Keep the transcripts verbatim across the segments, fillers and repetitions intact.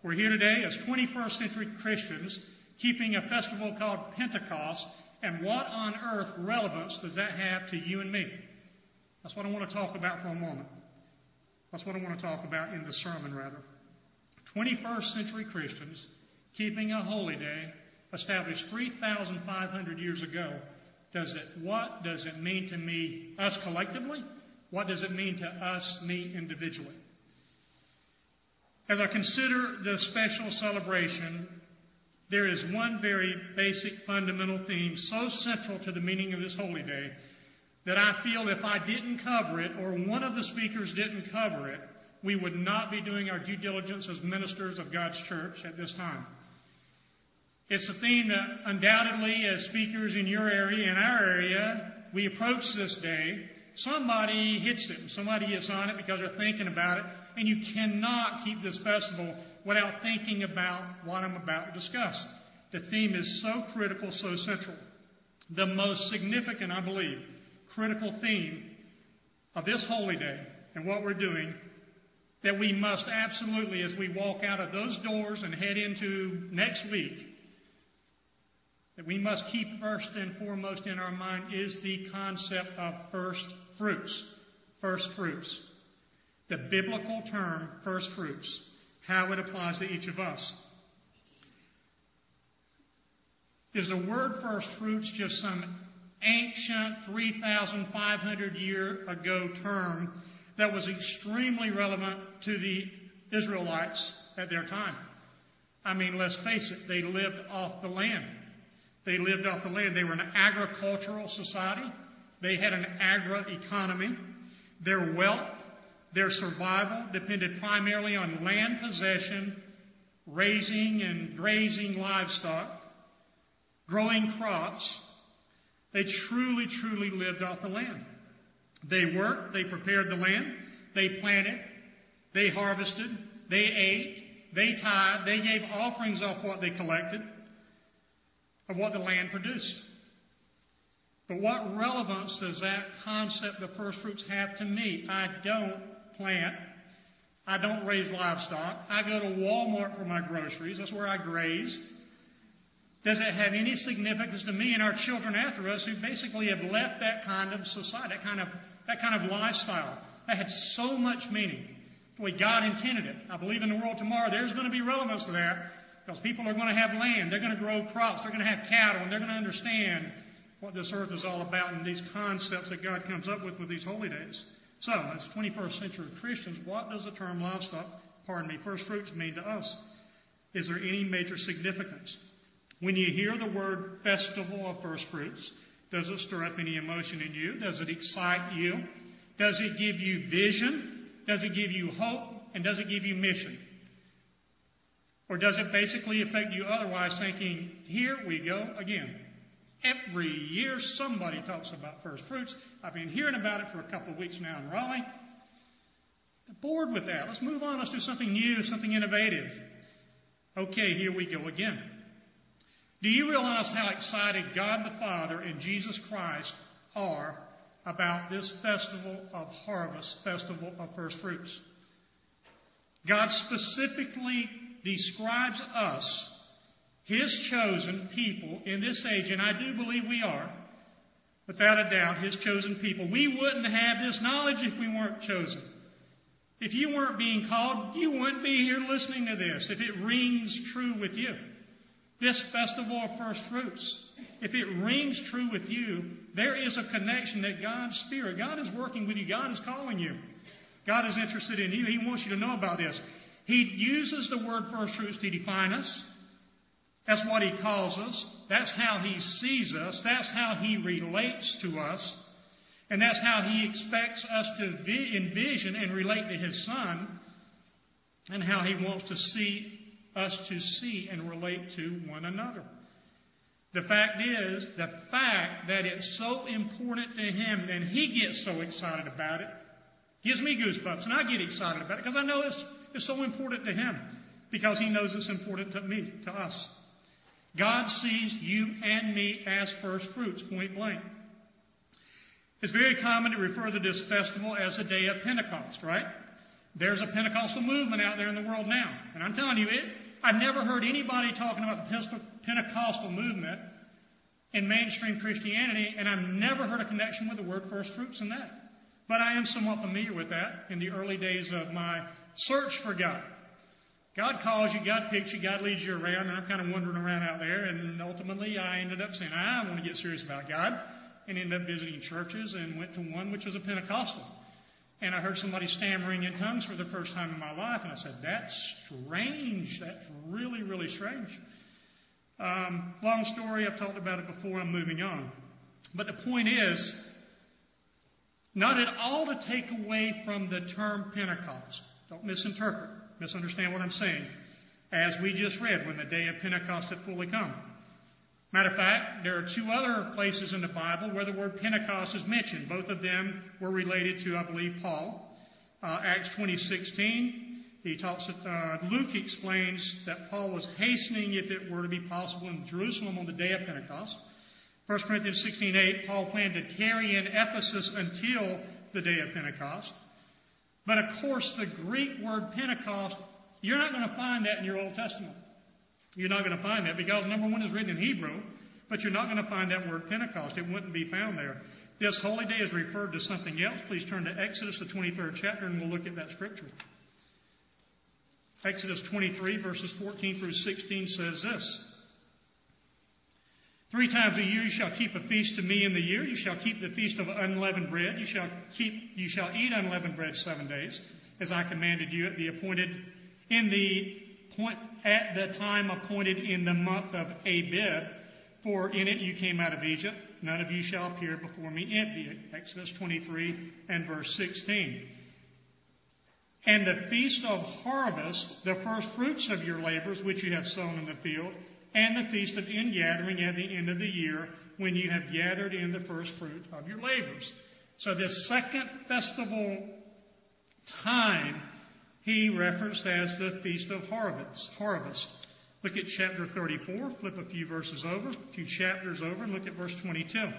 We're here today as twenty-first century Christians keeping a festival called Pentecost, and what on earth relevance does that have to you and me? That's what I want to talk about for a moment. That's what I want to talk about in the sermon, rather. twenty-first century Christians keeping a holy day established three thousand five hundred years ago. Does it, what does it mean to me, us collectively? What does it mean to us, me individually? As I consider the special celebration, there is one very basic fundamental theme so central to the meaning of this holy day that I feel if I didn't cover it, or one of the speakers didn't cover it, we would not be doing our due diligence as ministers of God's church at this time. It's a theme that undoubtedly as speakers in your area, in our area, we approach this day, somebody hits it, somebody hits on it because they're thinking about it, and you cannot keep this festival without thinking about what I'm about to discuss. The theme is so critical, so central. The most significant, I believe, critical theme of this holy day and what we're doing that we must absolutely, as we walk out of those doors and head into next week, that we must keep first and foremost in our mind is the concept of first fruits. First fruits. The biblical term first fruits. How it applies to each of us. Is the word first fruits just some ancient three thousand five hundred year ago term that was extremely relevant to the Israelites at their time? I mean, let's face it, they lived off the land. They lived off the land. They were an agricultural society. They had an agri-economy. Their wealth, their survival depended primarily on land possession, raising and grazing livestock, growing crops. They truly, truly lived off the land. They worked, they prepared the land, they planted, they harvested, they ate, they tithed, they gave offerings off what they collected, of what the land produced. But what relevance does that concept of first fruits have to me? I don't plant. I don't raise livestock. I go to Walmart for my groceries. That's where I graze. Does it have any significance to me and our children after us who basically have left that kind of society, that kind of, that kind of lifestyle? That had so much meaning. The way God intended it. I believe in the world tomorrow there's going to be relevance to that because people are going to have land. They're going to grow crops. They're going to have cattle. And they're going to understand what this earth is all about and these concepts that God comes up with with these holy days. So, as twenty-first century Christians, what does the term livestock, pardon me, first fruits mean to us? Is there any major significance? When you hear the word festival of first fruits, does it stir up any emotion in you? Does it excite you? Does it give you vision? Does it give you hope? And does it give you mission? Or does it basically affect you otherwise, thinking, here we go again? Every year somebody talks about first fruits. I've been hearing about it for a couple of weeks now in Raleigh. I'm bored with that. Let's move on. Let's do something new, something innovative. Okay, here we go again. Do you realize how excited God the Father and Jesus Christ are about this festival of harvest, festival of first fruits? God specifically describes us, His chosen people in this age, and I do believe we are, without a doubt, His chosen people. We wouldn't have this knowledge if we weren't chosen. If you weren't being called, you wouldn't be here listening to this, if it rings true with you. This festival of first fruits, if it rings true with you, there is a connection that God's Spirit, God is working with you, God is calling you. God is interested in you. He wants you to know about this. He uses the word first fruits to define us. That's what He calls us. That's how He sees us. That's how He relates to us. And that's how He expects us to vi- envision and relate to His Son. And how He wants to see us to see and relate to one another. The fact is, the fact that it's so important to Him and He gets so excited about it gives me goosebumps. And I get excited about it because I know it's, it's so important to Him. Because He knows it's important to me, to us. God sees you and me as first fruits, point blank. It's very common to refer to this festival as the day of Pentecost, right? There's a Pentecostal movement out there in the world now. And I'm telling you, it, I've never heard anybody talking about the Pentecostal movement in mainstream Christianity, and I've never heard a connection with the word first fruits in that. But I am somewhat familiar with that in the early days of my search for God. God calls you, God picks you, God leads you around, and I'm kind of wandering around out there, and ultimately I ended up saying, I want to get serious about God, and ended up visiting churches and went to one which was a Pentecostal. And I heard somebody stammering in tongues for the first time in my life, and I said, that's strange. That's really, really strange. Um, long story, I've talked about it before, I'm moving on. But the point is, not at all to take away from the term Pentecost. Don't misinterpret, misunderstand what I'm saying. As we just read, when the day of Pentecost had fully come. Matter of fact, there are two other places in the Bible where the word Pentecost is mentioned. Both of them were related to, I believe, Paul. Uh, Acts twenty sixteen, he talks. Uh, Luke explains that Paul was hastening, if it were to be possible, in Jerusalem on the day of Pentecost. First Corinthians sixteen eight, Paul planned to tarry in Ephesus until the day of Pentecost. But of course, the Greek word Pentecost, you're not going to find that in your Old Testament. You're not going to find that because, number one, is written in Hebrew, but you're not going to find that word Pentecost. It wouldn't be found there. This holy day is referred to something else. Please turn to Exodus, the twenty-third chapter, and we'll look at that scripture. Exodus twenty-three, verses fourteen through sixteen says this. Three times a year you shall keep a feast to me in the year. You shall keep the feast of unleavened bread. You shall keep, you shall eat unleavened bread seven days, as I commanded you at the appointed, in the point, at the time appointed in the month of Abib, for in it you came out of Egypt. None of you shall appear before me empty. Exodus twenty-three and verse sixteen. And the feast of harvest, the first fruits of your labors, which you have sown in the field, and the feast of ingathering at the end of the year, when you have gathered in the first fruit of your labors. So this second festival time he referenced as the Feast of Harvest. Harvest. Look at chapter thirty-four. Flip a few verses over, a few chapters over, and look at verse twenty-two.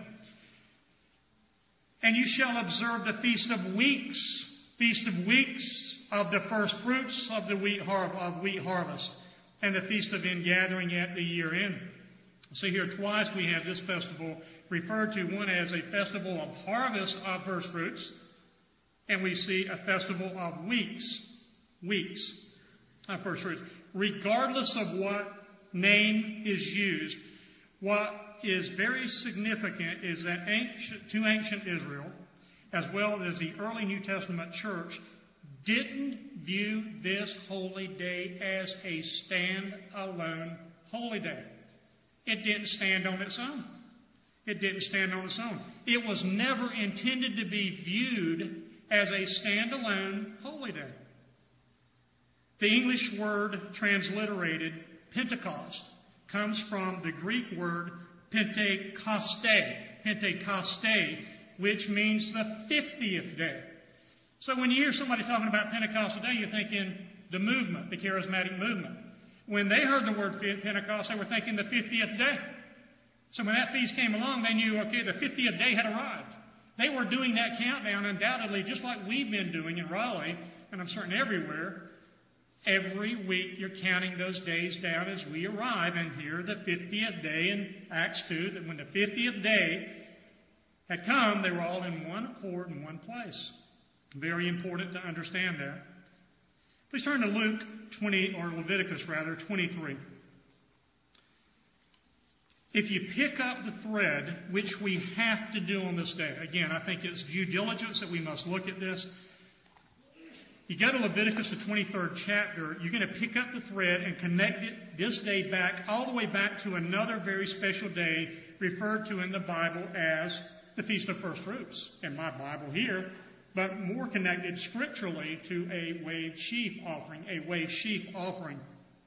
And you shall observe the Feast of Weeks. Feast of Weeks of the first fruits of the wheat, har- of wheat harvest. And the Feast of Ingathering at the year end. See here twice we have this festival referred to, one as a festival of harvest of first fruits, and we see a festival of weeks. Weeks of first fruits. Regardless of what name is used, what is very significant is that ancient, to ancient Israel, as well as the early New Testament church, didn't view this holy day as a stand-alone holy day. It didn't stand on its own. It didn't stand on its own. It was never intended to be viewed as a stand-alone holy day. The English word transliterated Pentecost comes from the Greek word Pentekoste, Pentekoste, which means the fiftieth day. So when you hear somebody talking about Pentecost today, you're thinking the movement, the charismatic movement. When they heard the word Pentecost, they were thinking the fiftieth day. So when that feast came along, they knew, okay, the fiftieth day had arrived. They were doing that countdown undoubtedly just like we've been doing in Raleigh, and I'm certain everywhere. Every week you're counting those days down as we arrive, and here the fiftieth day in Acts two, that when the fiftieth day had come, they were all in one accord in one place. Very important to understand that. Please turn to Luke twenty, or Leviticus rather, twenty-three. If you pick up the thread, which we have to do on this day, again, I think it's due diligence that we must look at this. You go to Leviticus, the twenty-third chapter, you're going to pick up the thread and connect it, this day back, all the way back to another very special day referred to in the Bible as the Feast of First Fruits. In my Bible here, but more connected scripturally to a wave sheaf offering, a wave sheaf offering.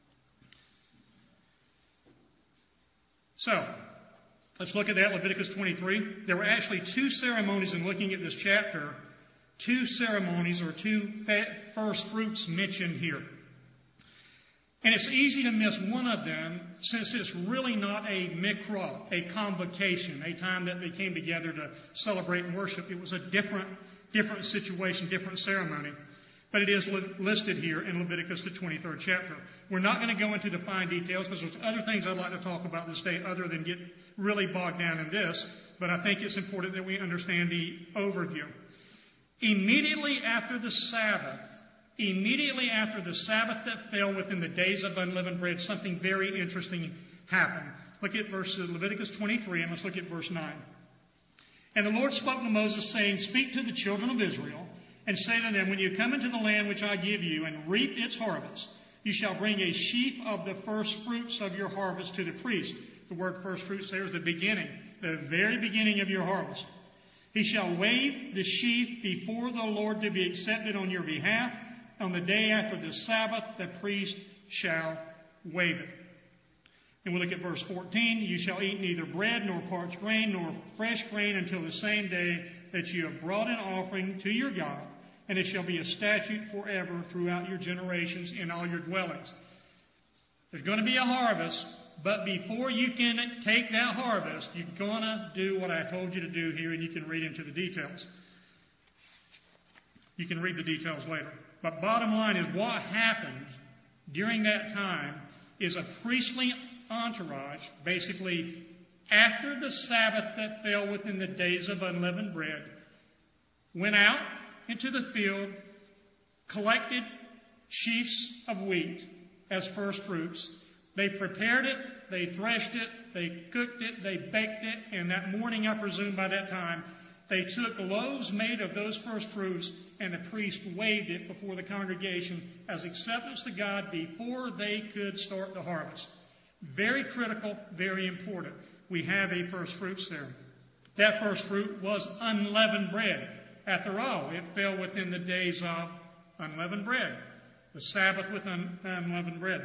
So, let's look at that, Leviticus twenty-three. There were actually two ceremonies in looking at this chapter. Two ceremonies or two first fruits mentioned here. And it's easy to miss one of them since it's really not a mikra, a convocation, a time that they came together to celebrate and worship. It was a different, different situation, different ceremony. But it is li- listed here in Leviticus, the twenty-third chapter. We're not going to go into the fine details because there's other things I'd like to talk about this day other than get really bogged down in this. But I think it's important that we understand the overview. Immediately after the Sabbath, immediately after the Sabbath that fell within the days of unleavened bread, something very interesting happened. Look at verse Leviticus twenty-three, and let's look at verse nine. And the Lord spoke to Moses, saying, Speak to the children of Israel, and say to them, When you come into the land which I give you, and reap its harvest, you shall bring a sheaf of the first fruits of your harvest to the priest. The word first fruits there is the beginning, the very beginning of your harvest. He shall wave the sheaf before the Lord to be accepted on your behalf. On the day after the Sabbath, the priest shall wave it. And we look at verse fourteen. You shall eat neither bread nor parched grain nor fresh grain until the same day that you have brought an offering to your God. And it shall be a statute forever throughout your generations in all your dwellings. There's going to be a harvest, but before you can take that harvest, you're going to do what I told you to do here, and you can read into the details. You can read the details later. But bottom line is what happened during that time is a priestly entourage, basically after the Sabbath that fell within the days of unleavened bread, went out into the field, collected sheaves of wheat as first fruits. They prepared it, they threshed it, they cooked it, they baked it, and that morning, I presume by that time, they took loaves made of those first fruits, and the priest waved it before the congregation as acceptance to God before they could start the harvest. Very critical, very important. We have a first fruits there. That first fruit was unleavened bread. After all, it fell within the days of unleavened bread, the Sabbath with un- unleavened bread.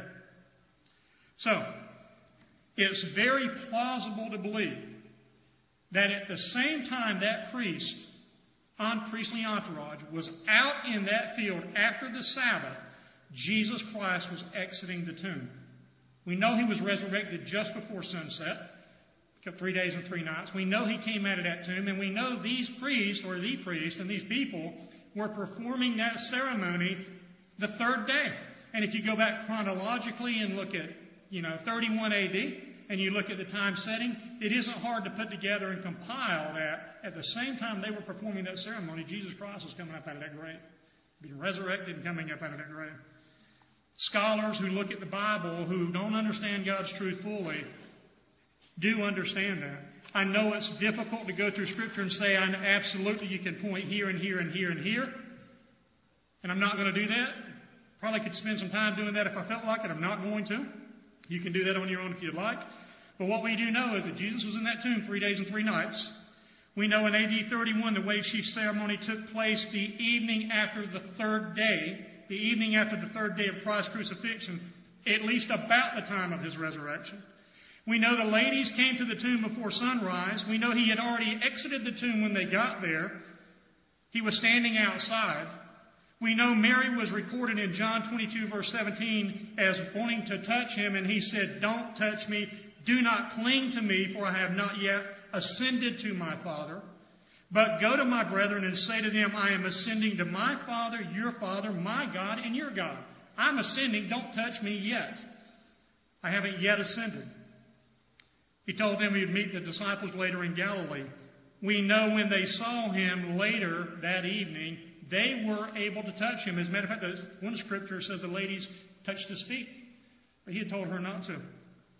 So, it's very plausible to believe that at the same time that priest, on priestly entourage, was out in that field after the Sabbath, Jesus Christ was exiting the tomb. We know he was resurrected just before sunset, three days and three nights. We know he came out of that tomb, and we know these priests, or the priest, and these people were performing that ceremony the third day. And if you go back chronologically and look at, you know, thirty-one A D, and you look at the time setting, it isn't hard to put together and compile that at the same time they were performing that ceremony, Jesus Christ was coming up out of that grave, being resurrected and coming up out of that grave. Scholars who look at the Bible, who don't understand God's truth fully, do understand that. I know it's difficult to go through Scripture and say, I absolutely, you can point here and here and here and here. And I'm not going to do that. Probably could spend some time doing that if I felt like it. I'm not going to. You can do that on your own if you'd like. But what we do know is that Jesus was in that tomb three days and three nights. We know in A D thirty-one the wave sheaf ceremony took place the evening after the third day, the evening after the third day of Christ's crucifixion, at least about the time of his resurrection. We know the ladies came to the tomb before sunrise. We know he had already exited the tomb when they got there. He was standing outside. We know Mary was recorded in John twenty-two, verse seventeen, as wanting to touch him, and he said, Don't touch me. Do not cling to me, for I have not yet ascended to my Father. But go to my brethren and say to them, I am ascending to my Father, your Father, my God, and your God. I'm ascending. Don't touch me yet. I haven't yet ascended. He told them he would meet the disciples later in Galilee. We know when they saw him later that evening, they were able to touch him. As a matter of fact, one scripture says the ladies touched his feet, but he had told her not to.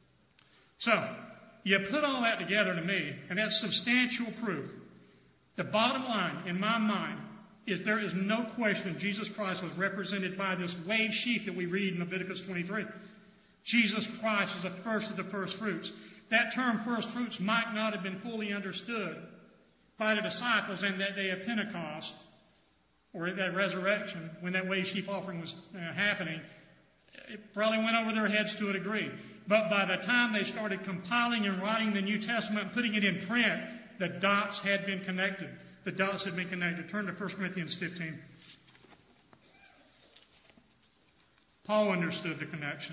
So, you put all that together to me, and that's substantial proof. The bottom line, in my mind, is there is no question Jesus Christ was represented by this wave sheaf that we read in Leviticus twenty-three. Jesus Christ is the first of the first fruits. That term first fruits might not have been fully understood by the disciples in that day of Pentecost or at that resurrection when that wave sheaf offering was uh, happening. It probably went over their heads to a degree. But by the time they started compiling and writing the New Testament and putting it in print, the dots had been connected. The dots had been connected. Turn to First Corinthians fifteen. Paul understood the connection.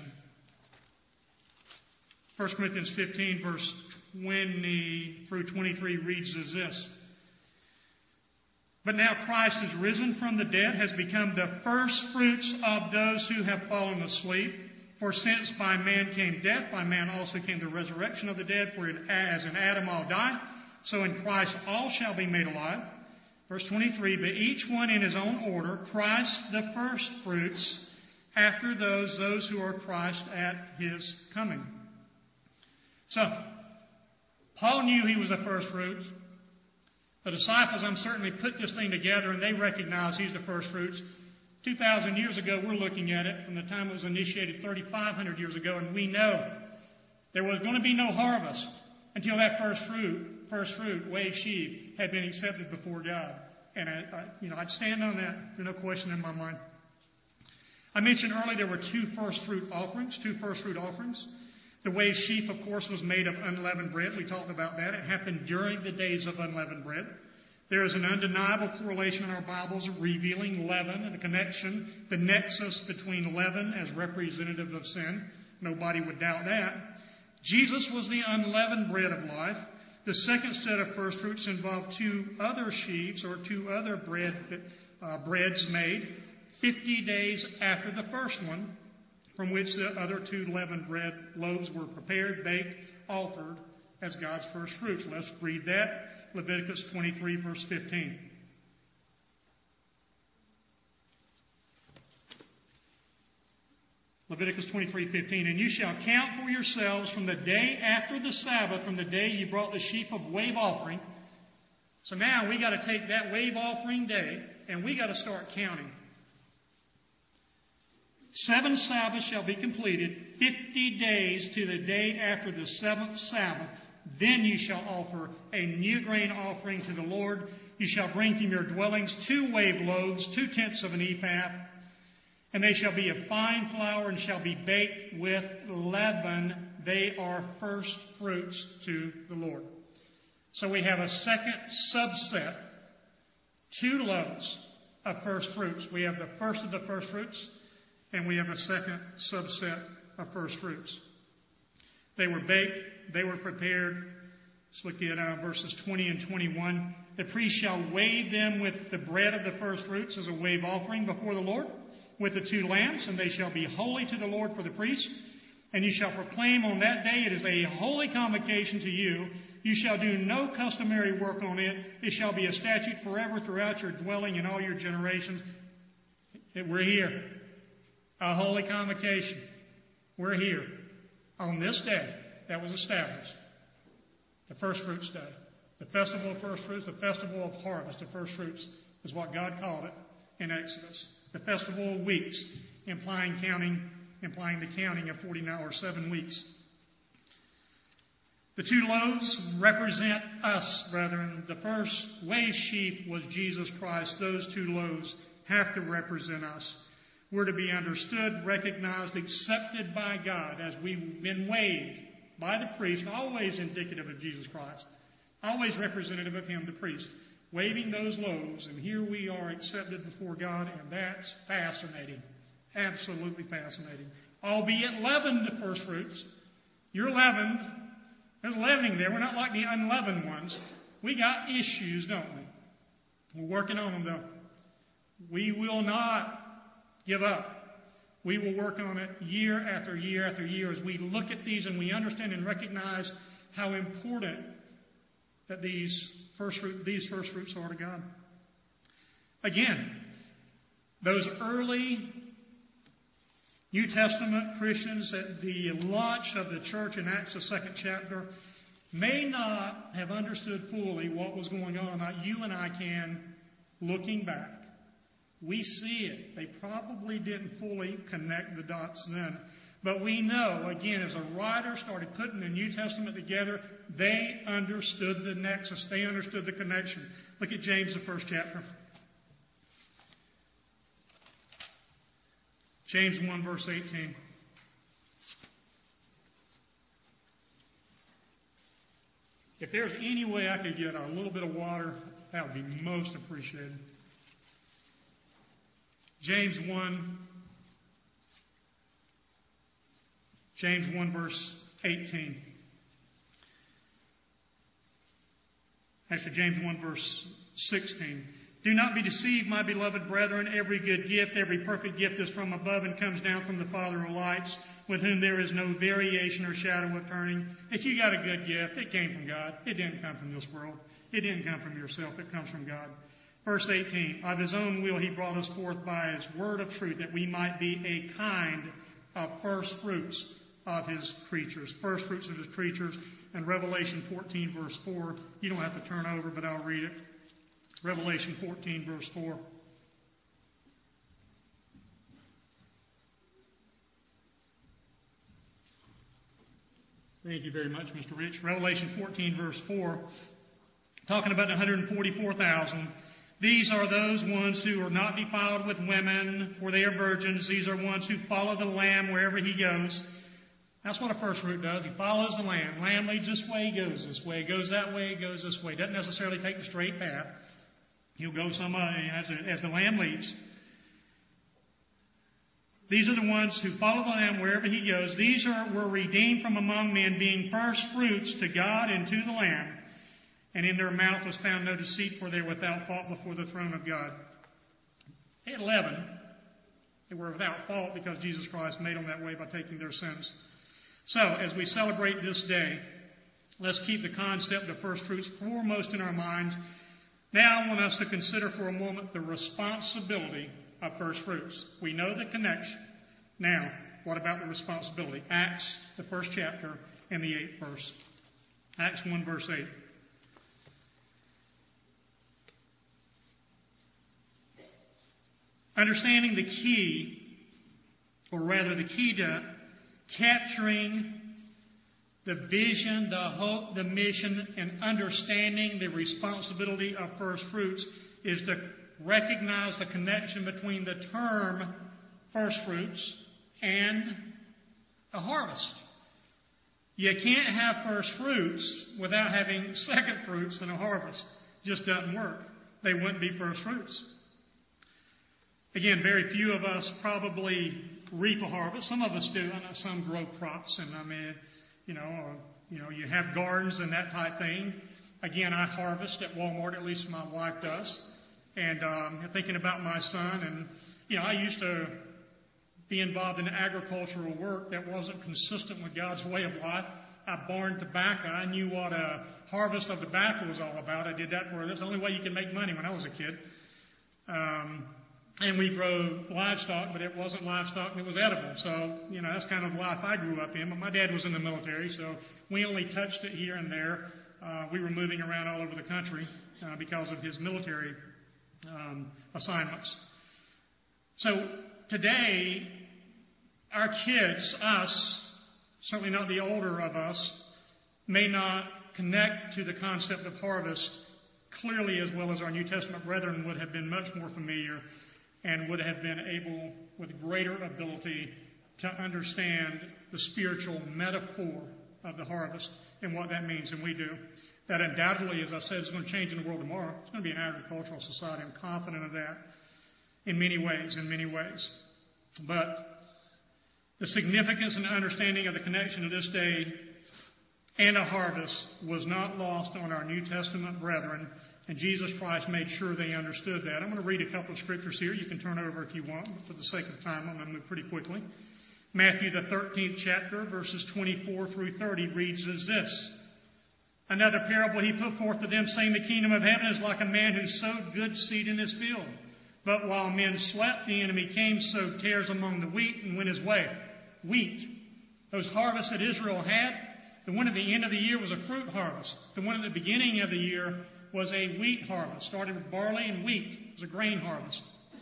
First Corinthians fifteen, verse twenty through twenty-three reads as this. But now Christ is risen from the dead, has become the first fruits of those who have fallen asleep. For since by man came death, by man also came the resurrection of the dead. For in, as in Adam all die, so in Christ all shall be made alive. Verse twenty-three, but each one in his own order, Christ the first fruits, after those, those who are Christ at his coming. So, Paul knew he was the first fruits. The disciples, I'm certainly, put this thing together and they recognize he's the first fruits. two thousand years ago, we're looking at it from the time it was initiated thirty-five hundred years ago, and we know there was going to be no harvest until that first fruit, first fruit, wave sheaf, had been accepted before God. And, I, I, you know, I'd stand on that. There's no question in my mind. I mentioned earlier there were two first fruit offerings, two first fruit offerings. The wave sheaf, of course, was made of unleavened bread. We talked about that. It happened during the days of unleavened bread. There is an undeniable correlation in our Bibles revealing leaven and the connection, the nexus between leaven as representative of sin. Nobody would doubt that. Jesus was the unleavened bread of life. The second set of first fruits involved two other sheaves or two other bread uh, breads made fifty days after the first one, from which the other two leavened bread loaves were prepared, baked, offered as God's first fruits. Let's read that. Leviticus twenty-three, verse fifteen. Leviticus twenty-three, fifteen. And you shall count for yourselves from the day after the Sabbath, from the day you brought the sheaf of wave offering. So now we got to take that wave offering day and we got to start counting. Seven Sabbaths shall be completed, fifty days to the day after the seventh Sabbath. Then you shall offer a new grain offering to the Lord. You shall bring from your dwellings two wave loaves, two tenths of an ephah, and they shall be of fine flour and shall be baked with leaven. They are first fruits to the Lord. So we have a second subset, two loaves of first fruits. We have the first of the first fruits, and we have a second subset of first fruits. They were baked, they were prepared. Let's look at uh, verses twenty and twenty-one. The priest shall wave them with the bread of the first fruits as a wave offering before the Lord, with the two lambs, and they shall be holy to the Lord for the priest. And you shall proclaim on that day, it is a holy convocation to you. You shall do no customary work on it. It shall be a statute forever throughout your dwelling in all your generations. We're here. A holy convocation. We're here on this day that was established. The first fruits day. The festival of first fruits, the festival of harvest of first fruits is what God called it in Exodus. The festival of weeks, implying counting, implying the counting of forty-nine or seven weeks. The two loaves represent us, brethren. The first wave sheaf was Jesus Christ. Those two loaves have to represent us. We're to be understood, recognized, accepted by God as we've been waved by the priest, always indicative of Jesus Christ, always representative of Him, the priest, waving those loaves, and here we are accepted before God, and that's fascinating, absolutely fascinating. Albeit leavened first fruits. You're leavened. There's leavening there. We're not like the unleavened ones. We got issues, don't we? We're working on them, though. We will not give up. We will work on it year after year after year as we look at these and we understand and recognize how important that these first fruit, these first fruits are to God. Again, those early New Testament Christians at the launch of the church in Acts, the second chapter, may not have understood fully what was going on. Not you and I can, looking back. We see it. They probably didn't fully connect the dots then. But we know, again, as a writer started putting the New Testament together, they understood the nexus. They understood the connection. Look at James, the first chapter. James one, verse eighteen. If there's any way I could get a little bit of water, that would be most appreciated. James one, James one, verse eighteen. Actually, James one, verse sixteen. Do not be deceived, my beloved brethren. Every good gift, every perfect gift is from above and comes down from the Father of lights, with whom there is no variation or shadow of turning. If you got a good gift, it came from God. It didn't come from this world. It didn't come from yourself. It comes from God. Verse eighteen, of his own will he brought us forth by his word of truth, that we might be a kind of first fruits of his creatures. First fruits of his creatures. And Revelation fourteen, verse four. You don't have to turn over, but I'll read it. Revelation fourteen, verse four. Thank you very much, Mister Rich. Revelation fourteen, verse four. Talking about one hundred forty-four thousand. These are those ones who are not defiled with women, for they are virgins. These are ones who follow the Lamb wherever he goes. That's what a first fruit does. He follows the Lamb. Lamb leads this way, he goes this way. He goes that way, he goes this way. Doesn't necessarily take the straight path. He'll go some uh, as, as the Lamb leads. These are the ones who follow the Lamb wherever he goes. These are were redeemed from among men, being first fruits to God and to the Lamb. And in their mouth was found no deceit, for they were without fault before the throne of God. At eleven, they were without fault because Jesus Christ made them that way by taking their sins. So, as we celebrate this day, let's keep the concept of first fruits foremost in our minds. Now I want us to consider for a moment the responsibility of first fruits. We know the connection. Now, what about the responsibility? Acts, the first chapter, and the eighth verse. Acts one, verse eight. Understanding the key, or rather the key to capturing the vision, the hope, the mission, and understanding the responsibility of first fruits is to recognize the connection between the term first fruits and a harvest. You can't have first fruits without having second fruits and a harvest. It just doesn't work. They wouldn't be first fruits. Again, very few of us probably reap a harvest. Some of us do. I know some grow crops, and I mean, you know, or, you know, you have gardens and that type thing. Again, I harvest at Walmart. At least my wife does. And um, thinking about my son, and you know, I used to be involved in agricultural work that wasn't consistent with God's way of life. I barned tobacco. I knew what a harvest of tobacco was all about. I did that for that's the only way you can make money when I was a kid. Um, And we grow livestock, but it wasn't livestock and it was edible. So, you know, that's kind of the life I grew up in. But my dad was in the military, so we only touched it here and there. Uh, we were moving around all over the country uh, because of his military um, assignments. So today, our kids, us, certainly not the older of us, may not connect to the concept of harvest clearly as well as our New Testament brethren would have been much more familiar and would have been able, with greater ability, to understand the spiritual metaphor of the harvest and what that means, and we do. That undoubtedly, as I said, is going to change in the world tomorrow. It's going to be an agricultural society. I'm confident of that in many ways, in many ways. But the significance and understanding of the connection of this day and a harvest was not lost on our New Testament brethren. And Jesus Christ made sure they understood that. I'm going to read a couple of scriptures here. You can turn over if you want, but for the sake of time, I'm going to move pretty quickly. Matthew, the thirteenth chapter, verses twenty-four through thirty, reads as this. Another parable he put forth to them, saying, the kingdom of heaven is like a man who sowed good seed in his field. But while men slept, the enemy came, sowed tares among the wheat, and went his way. Wheat. Those harvests that Israel had, the one at the end of the year was a fruit harvest. The one at the beginning of the year was a wheat harvest. Started with barley and wheat. It was a grain harvest.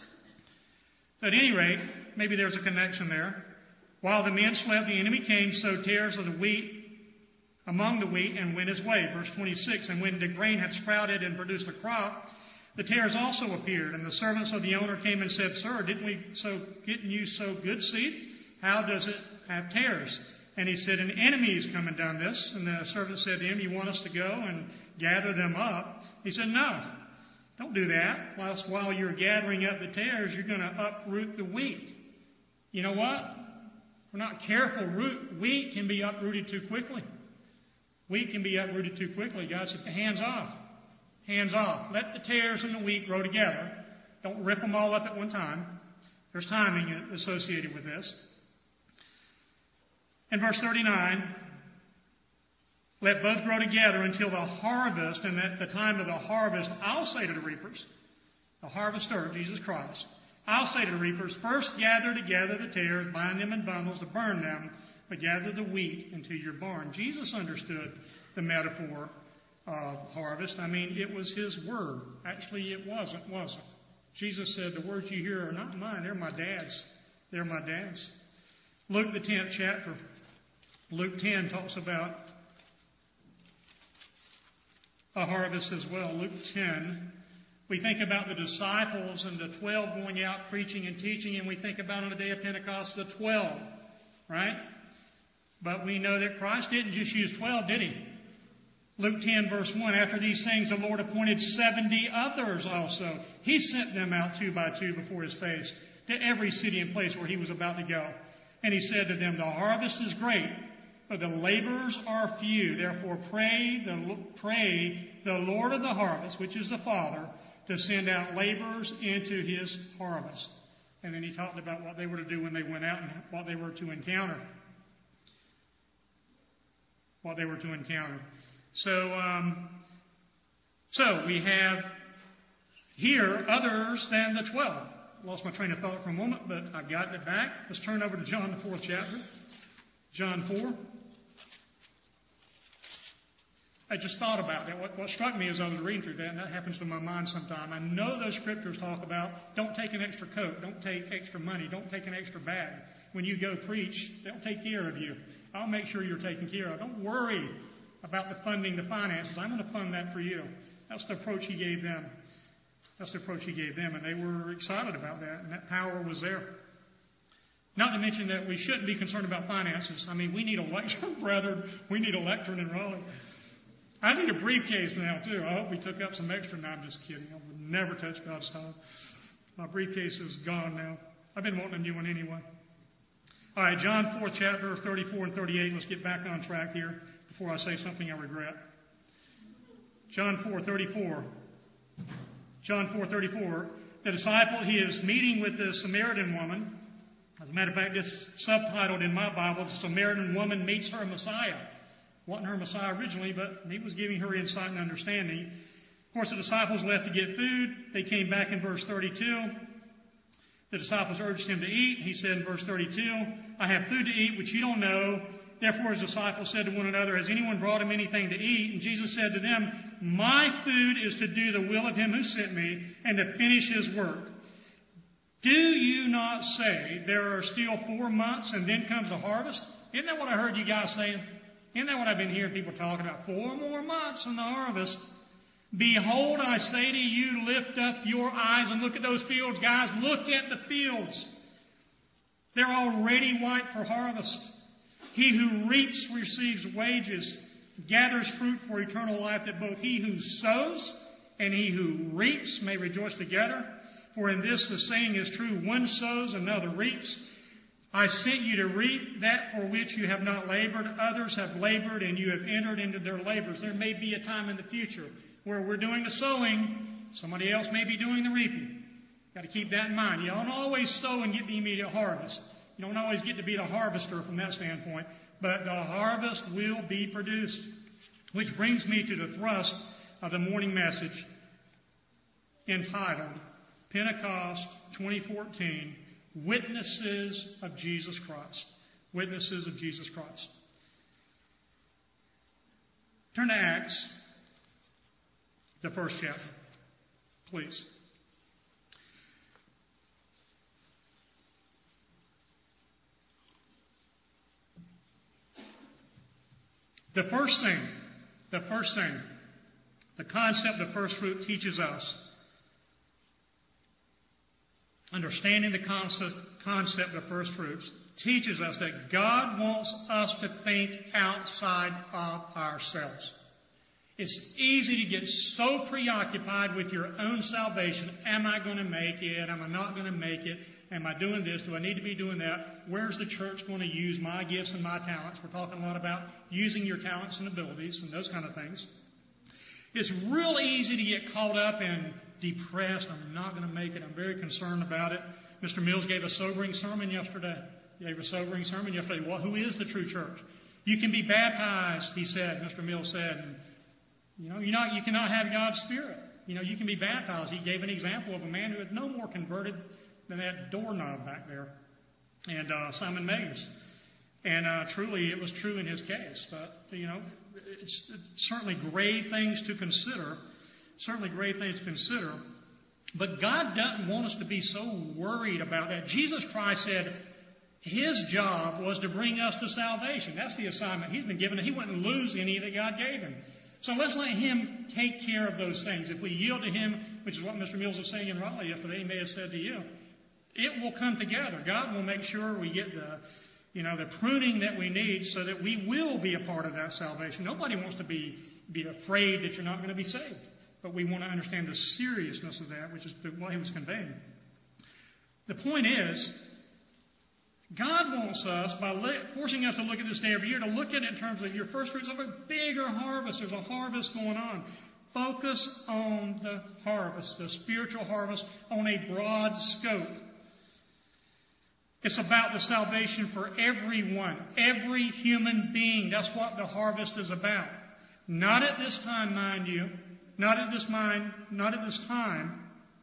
So at any rate, maybe there's a connection there. While the men slept, the enemy came, sowed tares of the wheat among the wheat, and went his way. Verse twenty-six, and when the grain had sprouted and produced a crop, the tares also appeared. And the servants of the owner came and said, Sir, didn't we sow, didn't you sow good seed? How does it have tares? And he said, an enemy is come and done this. And the servant said to him, you want us to go and gather them up? He said, no, don't do that. Whilst while you're gathering up the tares, you're going to uproot the wheat. You know what? If we're not careful, root, wheat can be uprooted too quickly. Wheat can be uprooted too quickly. God said, hands off. Hands off. Let the tares and the wheat grow together. Don't rip them all up at one time. There's timing associated with this. In verse thirty-nine, let both grow together until the harvest, and at the time of the harvest, I'll say to the reapers, the harvester, Jesus Christ, I'll say to the reapers, first gather together the tares, bind them in bundles to burn them, but gather the wheat into your barn. Jesus understood the metaphor of harvest. I mean, it was his word. Actually, it wasn't, was it? Jesus said, the words you hear are not mine. They're my dad's. They're my dad's. Luke, the tenth chapter. Luke ten talks about a harvest as well. Luke ten. We think about the disciples and the twelve going out preaching and teaching, and we think about on the day of Pentecost the twelve, right? But we know that Christ didn't just use twelve, did he? Luke ten, verse one, after these things the Lord appointed seventy others also. He sent them out two by two before his face to every city and place where he was about to go. And he said to them, the harvest is great, but the laborers are few. Therefore pray the, pray the Lord of the harvest, which is the Father, to send out laborers into his harvest. And then he talked about what they were to do when they went out and what they were to encounter. What they were to encounter. So, um, so we have here others than the twelve. Lost my train of thought for a moment, but I've gotten it back. Let's turn over to John, the fourth chapter. John four. I just thought about that. What, what struck me as I was reading through that, and that happens to my mind sometime, I know those scriptures talk about don't take an extra coat, don't take extra money, don't take an extra bag. When you go preach, they'll take care of you. I'll make sure you're taken care of. Don't worry about the funding, the finances. I'm going to fund that for you. That's the approach he gave them. That's the approach he gave them, and they were excited about that, and that power was there. Not to mention that we shouldn't be concerned about finances. I mean, we need a lectern, brethren. We need a lectern in Raleigh. I need a briefcase now, too. I hope we took up some extra. No, I'm just kidding. I would never touch God's time. My briefcase is gone now. I've been wanting a new one anyway. All right, John fourth chapter, thirty-four and thirty-eight. Let's get back on track here before I say something I regret. John four thirty-four. John four thirty-four. The disciple, he is meeting with the Samaritan woman. As a matter of fact, this subtitled in my Bible, the Samaritan woman meets her Messiah. Wasn't her Messiah originally, but he was giving her insight and understanding. Of course, the disciples left to get food. They came back in verse thirty-two. The disciples urged him to eat. He said in verse thirty-two, I have food to eat which you don't know. Therefore his disciples said to one another, has anyone brought him anything to eat? And Jesus said to them, my food is to do the will of him who sent me and to finish his work. Do you not say there are still four months and then comes the harvest? Isn't that what I heard you guys saying? Isn't that what I've been hearing people talking about? Four more months and the harvest. Behold, I say to you, lift up your eyes and look at those fields. Guys, look at the fields. They're already white for harvest. He who reaps receives wages, gathers fruit for eternal life, that both he who sows and he who reaps may rejoice together. For in this the saying is true, one sows, another reaps. I sent you to reap that for which you have not labored. Others have labored, and you have entered into their labors. There may be a time in the future where we're doing the sowing. Somebody else may be doing the reaping. Got to keep that in mind. You don't always sow and get the immediate harvest. You don't always get to be the harvester from that standpoint. But the harvest will be produced. Which brings me to the thrust of the morning message entitled Pentecost twenty fourteen, Witnesses of Jesus Christ. Witnesses of Jesus Christ. Turn to Acts, the first chapter, please. The first thing, the first thing, the concept of first fruit teaches us, understanding the concept, concept of first fruits, teaches us that God wants us to think outside of ourselves. It's easy to get so preoccupied with your own salvation. Am I going to make it? Am I not going to make it? Am I doing this? Do I need to be doing that? Where's the church going to use my gifts and my talents? We're talking a lot about using your talents and abilities and those kind of things. It's real easy to get caught up and depressed. I'm not going to make it. I'm very concerned about it. Mister Mills gave a sobering sermon yesterday. He gave a sobering sermon yesterday. Well, who is the true church? You can be baptized, he said, Mister Mills said. And, you know, you're not, you cannot have God's Spirit. You know, you can be baptized. He gave an example of a man who had no more converted than that doorknob back there. And uh, Simon Magus. And uh, truly, it was true in his case. But, you know, it's, it's certainly grave things to consider. Certainly grave things to consider. But God doesn't want us to be so worried about that. Jesus Christ said His job was to bring us to salvation. That's the assignment He's been given. He wouldn't lose any that God gave Him. So let's let Him take care of those things. If we yield to Him, which is what Mister Mills was saying in Raleigh yesterday, he may have said to you, it will come together. God will make sure we get the, you know, the pruning that we need so that we will be a part of that salvation. Nobody wants to be, be afraid that you're not going to be saved. But we want to understand the seriousness of that, which is what he was conveying. The point is, God wants us, by forcing us to look at this day every year, to look at it in terms of your first fruits of a bigger harvest. There's a harvest going on. Focus on the harvest, the spiritual harvest, on a broad scope. It's about the salvation for everyone, every human being. That's what the harvest is about. Not at this time, mind you. Not at this mind, not at this time.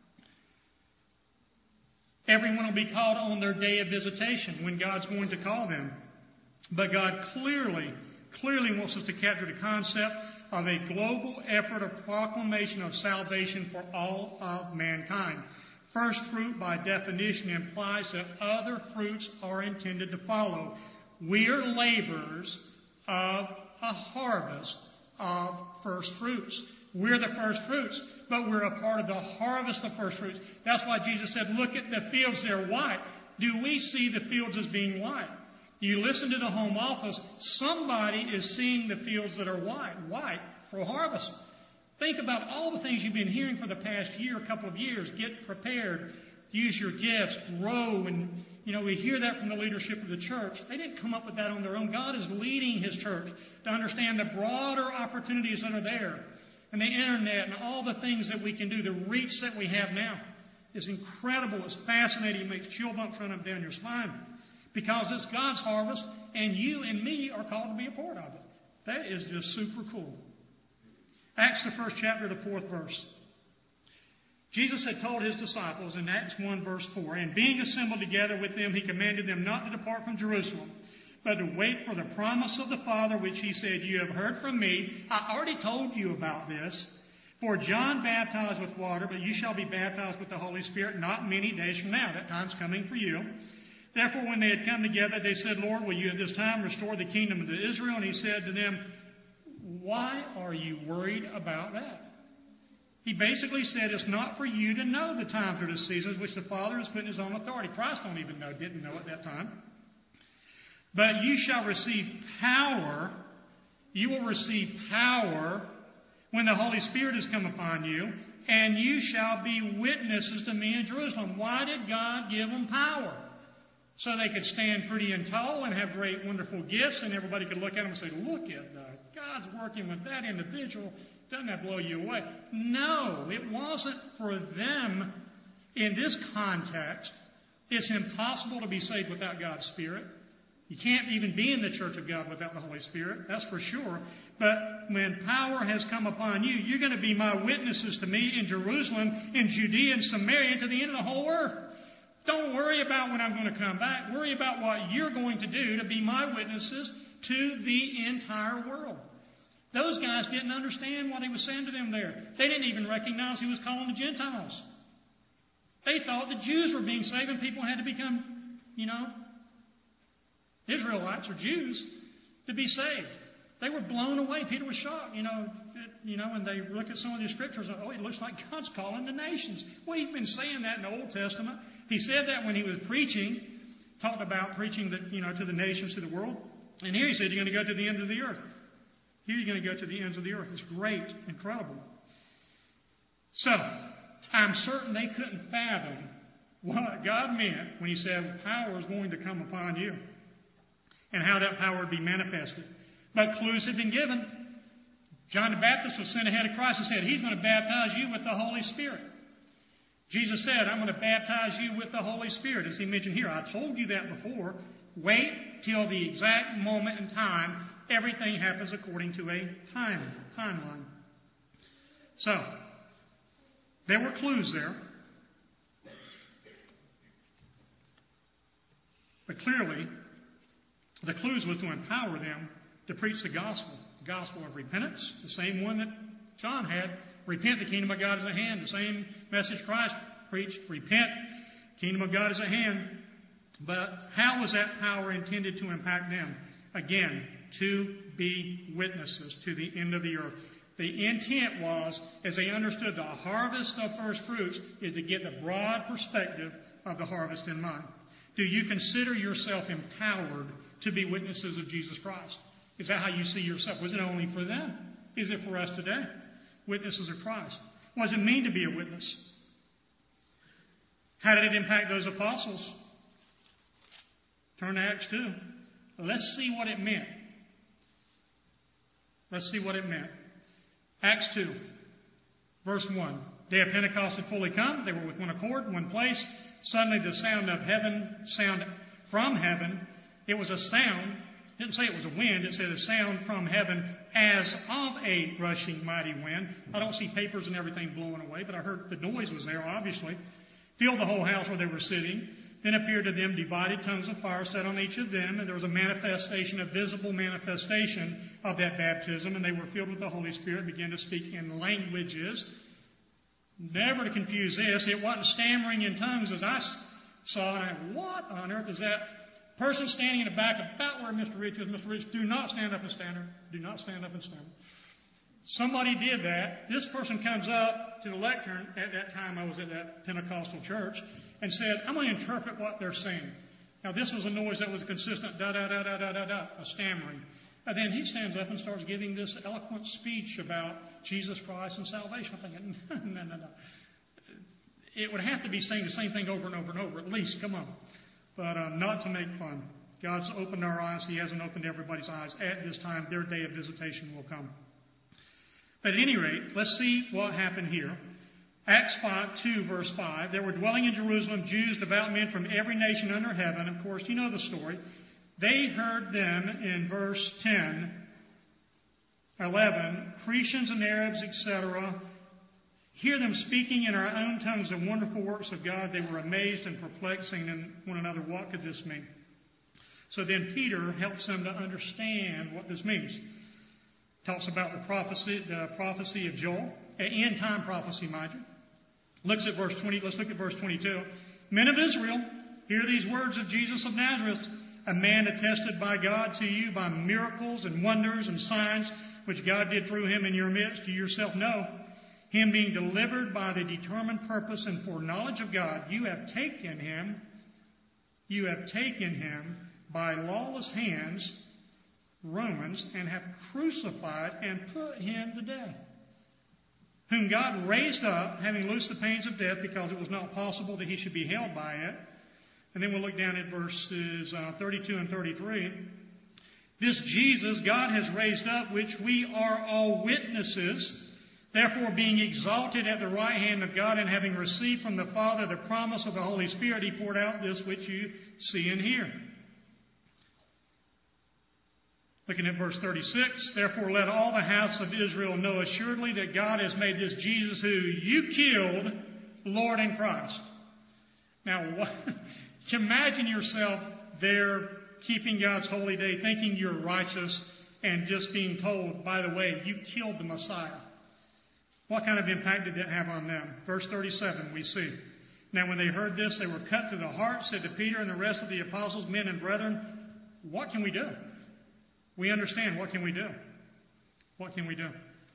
Everyone will be called on their day of visitation when God's going to call them. But God clearly, clearly wants us to capture the concept of a global effort of proclamation of salvation for all of mankind. First fruit, by definition, implies that other fruits are intended to follow. We are laborers of a harvest of first fruits. We're the first fruits, but we're a part of the harvest of first fruits. That's why Jesus said, look at the fields, they're white. Do we see the fields as being white? You listen to the home office, somebody is seeing the fields that are white, white for harvest. Think about all the things you've been hearing for the past year, a couple of years. Get prepared. Use your gifts. Grow. And, you know, we hear that from the leadership of the church. They didn't come up with that on their own. God is leading His church to understand the broader opportunities that are there. And the internet and all the things that we can do, the reach that we have now is incredible. It's fascinating. It makes chill bumps run up down your spine. Because it's God's harvest, and you and me are called to be a part of it. That is just super cool. Acts, the first chapter, the fourth verse. Jesus had told His disciples in Acts one, verse four, and being assembled together with them, He commanded them not to depart from Jerusalem, but to wait for the promise of the Father, which He said, you have heard from me. I already told you about this. For John baptized with water, but you shall be baptized with the Holy Spirit not many days from now. That time's coming for you. Therefore, when they had come together, they said, Lord, will you at this time restore the kingdom to Israel? And He said to them, why are you worried about that? He basically said it's not for you to know the times or the seasons which the Father has put in His own authority. Christ don't even know, didn't know at that time. But you shall receive power. You will receive power when the Holy Spirit has come upon you, and you shall be witnesses to me in Jerusalem. Why did God give them power? So they could stand pretty and tall and have great, wonderful gifts, and everybody could look at them and say, look at that. God's working with that individual. Doesn't that blow you away? No, it wasn't for them in this context. It's impossible to be saved without God's Spirit. You can't even be in the church of God without the Holy Spirit, that's for sure. But when power has come upon you, you're going to be my witnesses to me in Jerusalem, in Judea and Samaria, and to the end of the whole earth. Don't worry about when I'm going to come back. Worry about what you're going to do to be my witnesses to the entire world. Those guys didn't understand what He was saying to them there. They didn't even recognize He was calling the Gentiles. They thought the Jews were being saved and people had to become, you know, Israelites or Jews to be saved. They were blown away. Peter was shocked, you know, that, you know, and they look at some of the scriptures and, oh, it looks like God's calling the nations. Well, He's been saying that in the Old Testament. He said that when He was preaching, talked about preaching the, you know, to the nations, to the world. And here He said, you're going to go to the ends of the earth. Here you're going to go to the ends of the earth. It's great, incredible. So, I'm certain they couldn't fathom what God meant when He said power is going to come upon you and how that power would be manifested. But clues had been given. John the Baptist was sent ahead of Christ and said, he's going to baptize you with the Holy Spirit. Jesus said, I'm going to baptize you with the Holy Spirit. As he mentioned here, I told you that before. Wait till the exact moment in time. Everything happens according to a time timeline. So, there were clues there. But clearly, the clues was to empower them to preach the gospel. The gospel of repentance, the same one that John had. Repent, the kingdom of God is at hand. The same message Christ preached. Repent, kingdom of God is at hand. But how was that power intended to impact them? Again, to be witnesses to the end of the earth. The intent was, as they understood the harvest of first fruits, is to get the broad perspective of the harvest in mind. Do you consider yourself empowered to be witnesses of Jesus Christ? Is that how you see yourself? Was it only for them? Is it for us today? Witnesses of Christ. What does it mean to be a witness? How did it impact those apostles? Turn to Acts two. Let's see what it meant. Let's see what it meant. Acts two, verse one. Day of Pentecost had fully come. They were with one accord, one place. Suddenly the sound of heaven, sound from heaven. It was a sound. It didn't say it was a wind. It said a sound from heaven as of a rushing mighty wind. I don't see papers and everything blowing away, but I heard the noise was there, obviously. Filled the whole house where they were sitting. Then appeared to them divided tongues of fire set on each of them, and there was a manifestation, a visible manifestation of that baptism, and they were filled with the Holy Spirit, began to speak in languages. Never to confuse this, it wasn't stammering in tongues as I saw, and I went, what on earth is that? Person standing in the back about where Mister Rich is. Mister Rich, do not stand up and stammer. Do not stand up and stammer. Somebody did that. This person comes up to the lectern. At that time, I was at that Pentecostal church, and said, I'm going to interpret what they're saying. Now, this was a noise that was consistent, da-da-da-da-da-da-da, a stammering. And then he stands up and starts giving this eloquent speech about Jesus Christ and salvation. I'm thinking, no, no, no. It would have to be saying the same thing over and over and over, at least. Come on. But uh, not to make fun. God's opened our eyes. He hasn't opened everybody's eyes. At this time, their day of visitation will come. But at any rate, let's see what happened here. Acts five, two, verse five. There were dwelling in Jerusalem Jews, devout men from every nation under heaven. Of course, you know the story. They heard them in verse ten, eleven, Cretians and Arabs, et cetera, hear them speaking in our own tongues the wonderful works of God. They were amazed and perplexing in one another. What could this mean? So then Peter helps them to understand what this means. Talks about the prophecy, the prophecy of Joel, an end time prophecy, mind you. Looks at verse twenty. Let's look at verse twenty-two. Men of Israel, hear these words of Jesus of Nazareth, a man attested by God to you by miracles and wonders and signs which God did through him in your midst. You yourself know him being delivered by the determined purpose and foreknowledge of God. You have taken him. You have taken him by lawless hands, Romans, and have crucified and put him to death, whom God raised up, having loosed the pains of death, because it was not possible that he should be held by it. And then we'll look down at verses uh, thirty-two and thirty-three. This Jesus God has raised up, which we are all witnesses. Therefore, being exalted at the right hand of God, and having received from the Father the promise of the Holy Spirit, he poured out this which you see and hear. Looking at verse thirty-six, therefore let all the house of Israel know assuredly that God has made this Jesus who you killed, Lord and Christ. Now, what, imagine yourself there keeping God's holy day, thinking you're righteous, and just being told, by the way, you killed the Messiah. What kind of impact did that have on them? Verse thirty-seven, we see. Now when they heard this, they were cut to the heart, said to Peter and the rest of the apostles, men and brethren, what can we do? We understand. What can we do? What can we do? Of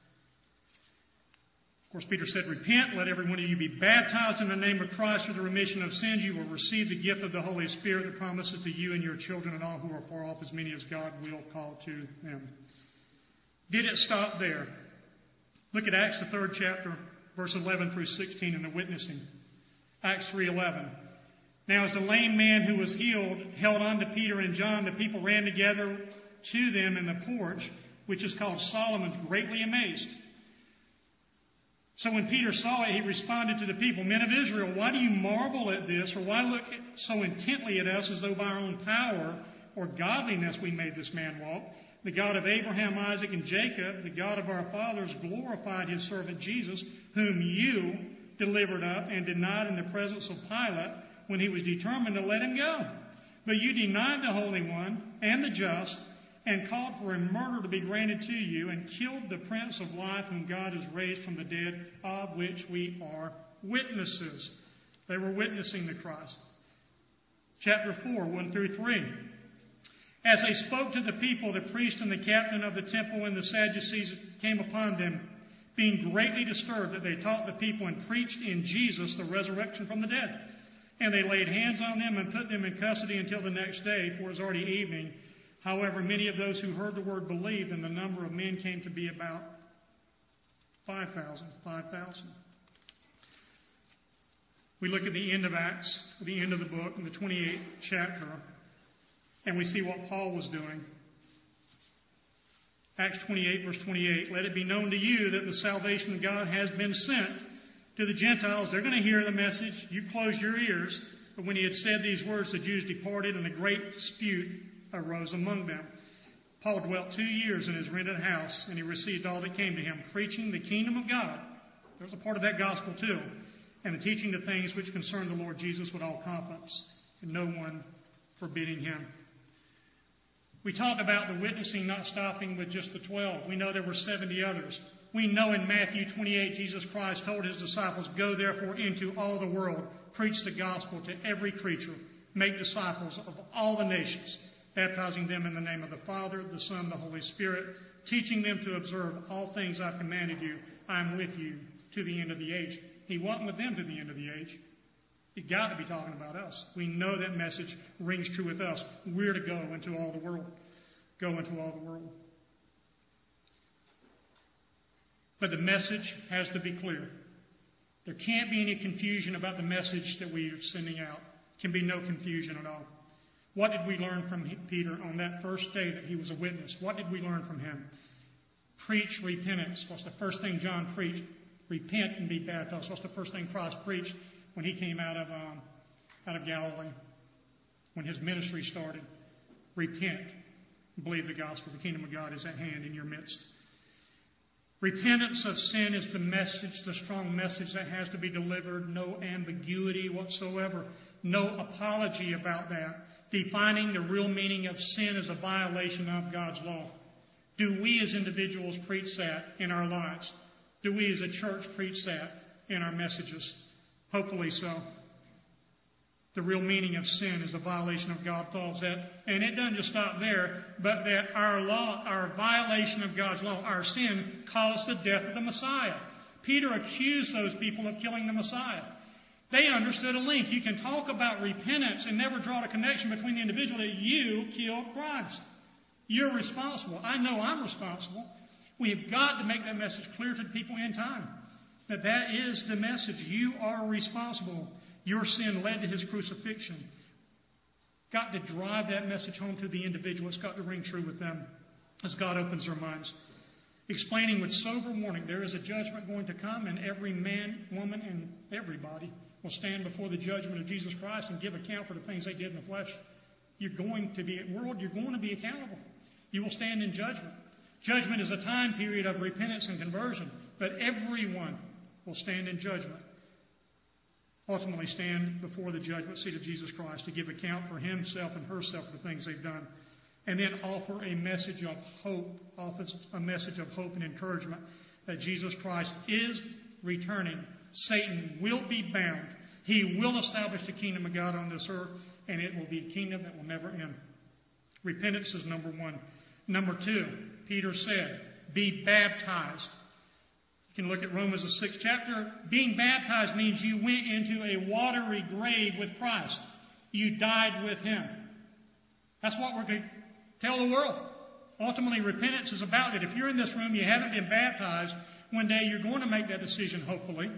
course, Peter said, repent, let every one of you be baptized in the name of Christ for the remission of sins. You will receive the gift of the Holy Spirit that promises to you and your children and all who are far off, as many as God will call to them. Did it stop there? Look at Acts, the third chapter, verse eleven through sixteen, in the witnessing. Acts three eleven. Now as the lame man who was healed held on to Peter and John, the people ran together to them in the porch. which is called Solomon's, greatly amazed. So when Peter saw it, he responded to the people, Men of Israel, why do you marvel at this, or why look so intently at us as though by our own power or godliness we made this man walk? The God of Abraham, Isaac, and Jacob, the God of our fathers, glorified his servant Jesus, whom you delivered up and denied in the presence of Pilate when he was determined to let him go. But you denied the Holy One and the just, and called for a murder to be granted to you, and killed the Prince of Life, whom God has raised from the dead, of which we are witnesses. They were witnessing the Christ. Chapter four, one through three. As they spoke to the people, the priest and the captain of the temple and the Sadducees came upon them, being greatly disturbed that they taught the people and preached in Jesus the resurrection from the dead. And they laid hands on them and put them in custody until the next day, for it was already evening. However, many of those who heard the word believed, and the number of men came to be about five thousand. five thousand. We look at the end of Acts, the end of the book, in the twenty-eighth chapter, and we see what Paul was doing. Acts twenty-eight, verse twenty-eight, Let it be known to you that the salvation of God has been sent to the Gentiles. They're going to hear the message. You closed your ears. But when he had said these words, the Jews departed, and a great dispute arose among them. Paul dwelt two years in his rented house, and he received all that came to him, preaching the kingdom of God. There's a part of that gospel too. And the teaching the things which concern the Lord Jesus with all confidence, and no one forbidding him. We talked about the witnessing not stopping with just the twelve. We know there were seventy others. We know in Matthew twenty-eight, Jesus Christ told his disciples, Go therefore into all the world, preach the gospel to every creature, make disciples of all the nations, baptizing them in the name of the Father, the Son, the Holy Spirit, teaching them to observe all things I've commanded you. I am with you to the end of the age. He wasn't with them to the end of the age. He's got to be talking about us. We know that message rings true with us. We're to go into all the world. Go into all the world. But the message has to be clear. There can't be any confusion about the message that we are sending out. Can be no confusion at all. What did we learn from Peter on that first day that he was a witness? What did we learn from him? Preach repentance. What's the first thing John preached? Repent and be baptized. What's the first thing Christ preached when he came out of um, out of Galilee? When his ministry started? Repent. Believe the gospel. The kingdom of God is at hand in your midst. Repentance of sin is the message, the strong message that has to be delivered. No ambiguity whatsoever. No apology about that. Defining the real meaning of sin as a violation of God's law. Do we as individuals preach that in our lives? Do we as a church preach that in our messages? Hopefully so. The real meaning of sin is a violation of God's laws. That, and it doesn't just stop there, but that our law, our violation of God's law, our sin, caused the death of the Messiah. Peter accused those people of killing the Messiah. They understood a link. You can talk about repentance and never draw a connection between the individual that you killed Christ. You're responsible. I know I'm responsible. We have got to make that message clear to the people in time. That that is the message. You are responsible. Your sin led to his crucifixion. Got to drive that message home to the individual. It's got to ring true with them as God opens their minds. Explaining with sober warning, there is a judgment going to come, and every man, woman, and everybody will stand before the judgment of Jesus Christ and give account for the things they did in the flesh. You're going to be, world, you're going to be accountable. You will stand in judgment. Judgment is a time period of repentance and conversion, but everyone will stand in judgment. Ultimately stand before the judgment seat of Jesus Christ to give account for himself and herself for the things they've done. And then offer a message of hope, offer a message of hope and encouragement that Jesus Christ is returning. Satan will be bound. He will establish the kingdom of God on this earth, and it will be a kingdom that will never end. Repentance is number one. Number two, Peter said, be baptized. You can look at Romans the sixth chapter. Being baptized means you went into a watery grave with Christ. You died with him. That's what we're going to tell the world. Ultimately, repentance is about that. If you're in this room, you haven't been baptized, one day you're going to make that decision, hopefully.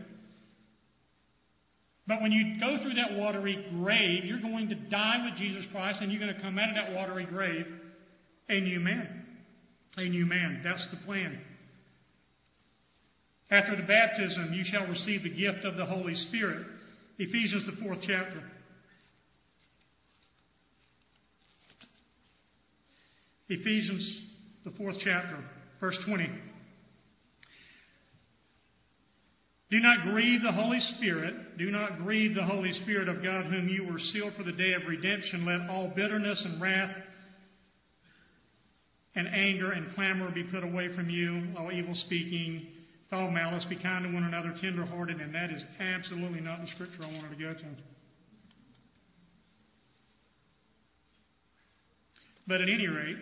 But when you go through that watery grave, you're going to die with Jesus Christ, and you're going to come out of that watery grave a new man. a new man. That's the plan. After the baptism, you shall receive the gift of the Holy Spirit. Ephesians, the fourth chapter. Ephesians, the fourth chapter, verse twenty. Do not grieve the Holy Spirit. Do not grieve the Holy Spirit of God, whom you were sealed for the day of redemption. Let all bitterness and wrath and anger and clamor be put away from you, all evil speaking, all malice. Be kind to one another, tender-hearted, and that is absolutely not the scripture I wanted to go to. But at any rate,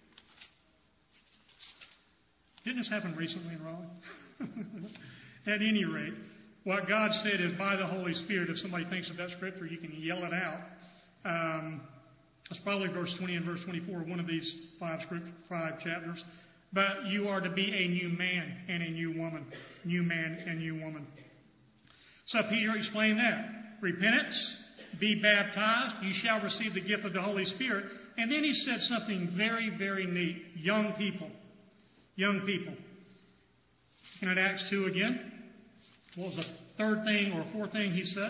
didn't this happen recently in Raleigh? At any rate, what God said is by the Holy Spirit, if somebody thinks of that scripture, you can yell it out. Um, it's probably verse twenty and verse twenty-four, one of these five script, five chapters. But you are to be a new man and a new woman. New man and new woman. So Peter explained that. Repentance, be baptized, you shall receive the gift of the Holy Spirit. And then he said something very, very neat. Young people. Young people. And in Acts two again, what was the third thing or fourth thing he said?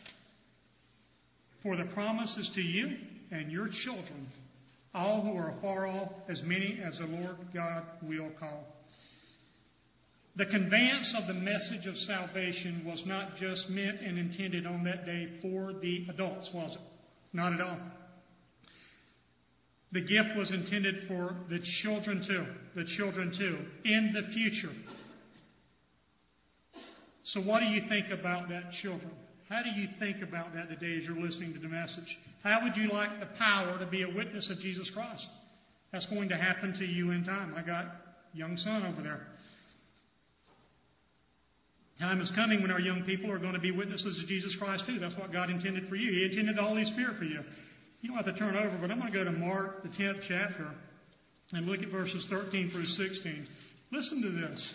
For the promise is to you and your children, all who are afar off, as many as the Lord God will call. The conveyance of the message of salvation was not just meant and intended on that day for the adults, was it? Not at all. The gift was intended for the children too. The children too. In the future. So what do you think about that, children? How do you think about that today as you're listening to the message? How would you like the power to be a witness of Jesus Christ? That's going to happen to you in time. I got a young son over there. Time is coming when our young people are going to be witnesses of Jesus Christ too. That's what God intended for you. He intended the Holy Spirit for you. You don't have to turn over, but I'm going to go to Mark, the tenth chapter, and look at verses thirteen through sixteen. Listen to this.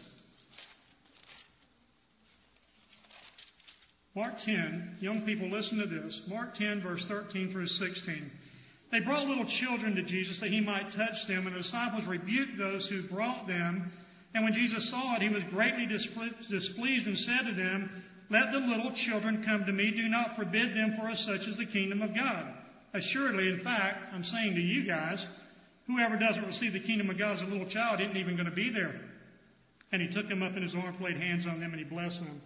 Mark ten, young people, listen to this. Mark ten, verse thirteen through sixteen. They brought little children to Jesus that he might touch them, and the disciples rebuked those who brought them. And when Jesus saw it, he was greatly displeased and said to them, Let the little children come to me. Do not forbid them, for as such is the kingdom of God. Assuredly, in fact, I'm saying to you guys, whoever doesn't receive the kingdom of God as a little child isn't even going to be there. And he took them up in his arms, laid hands on them, and he blessed them.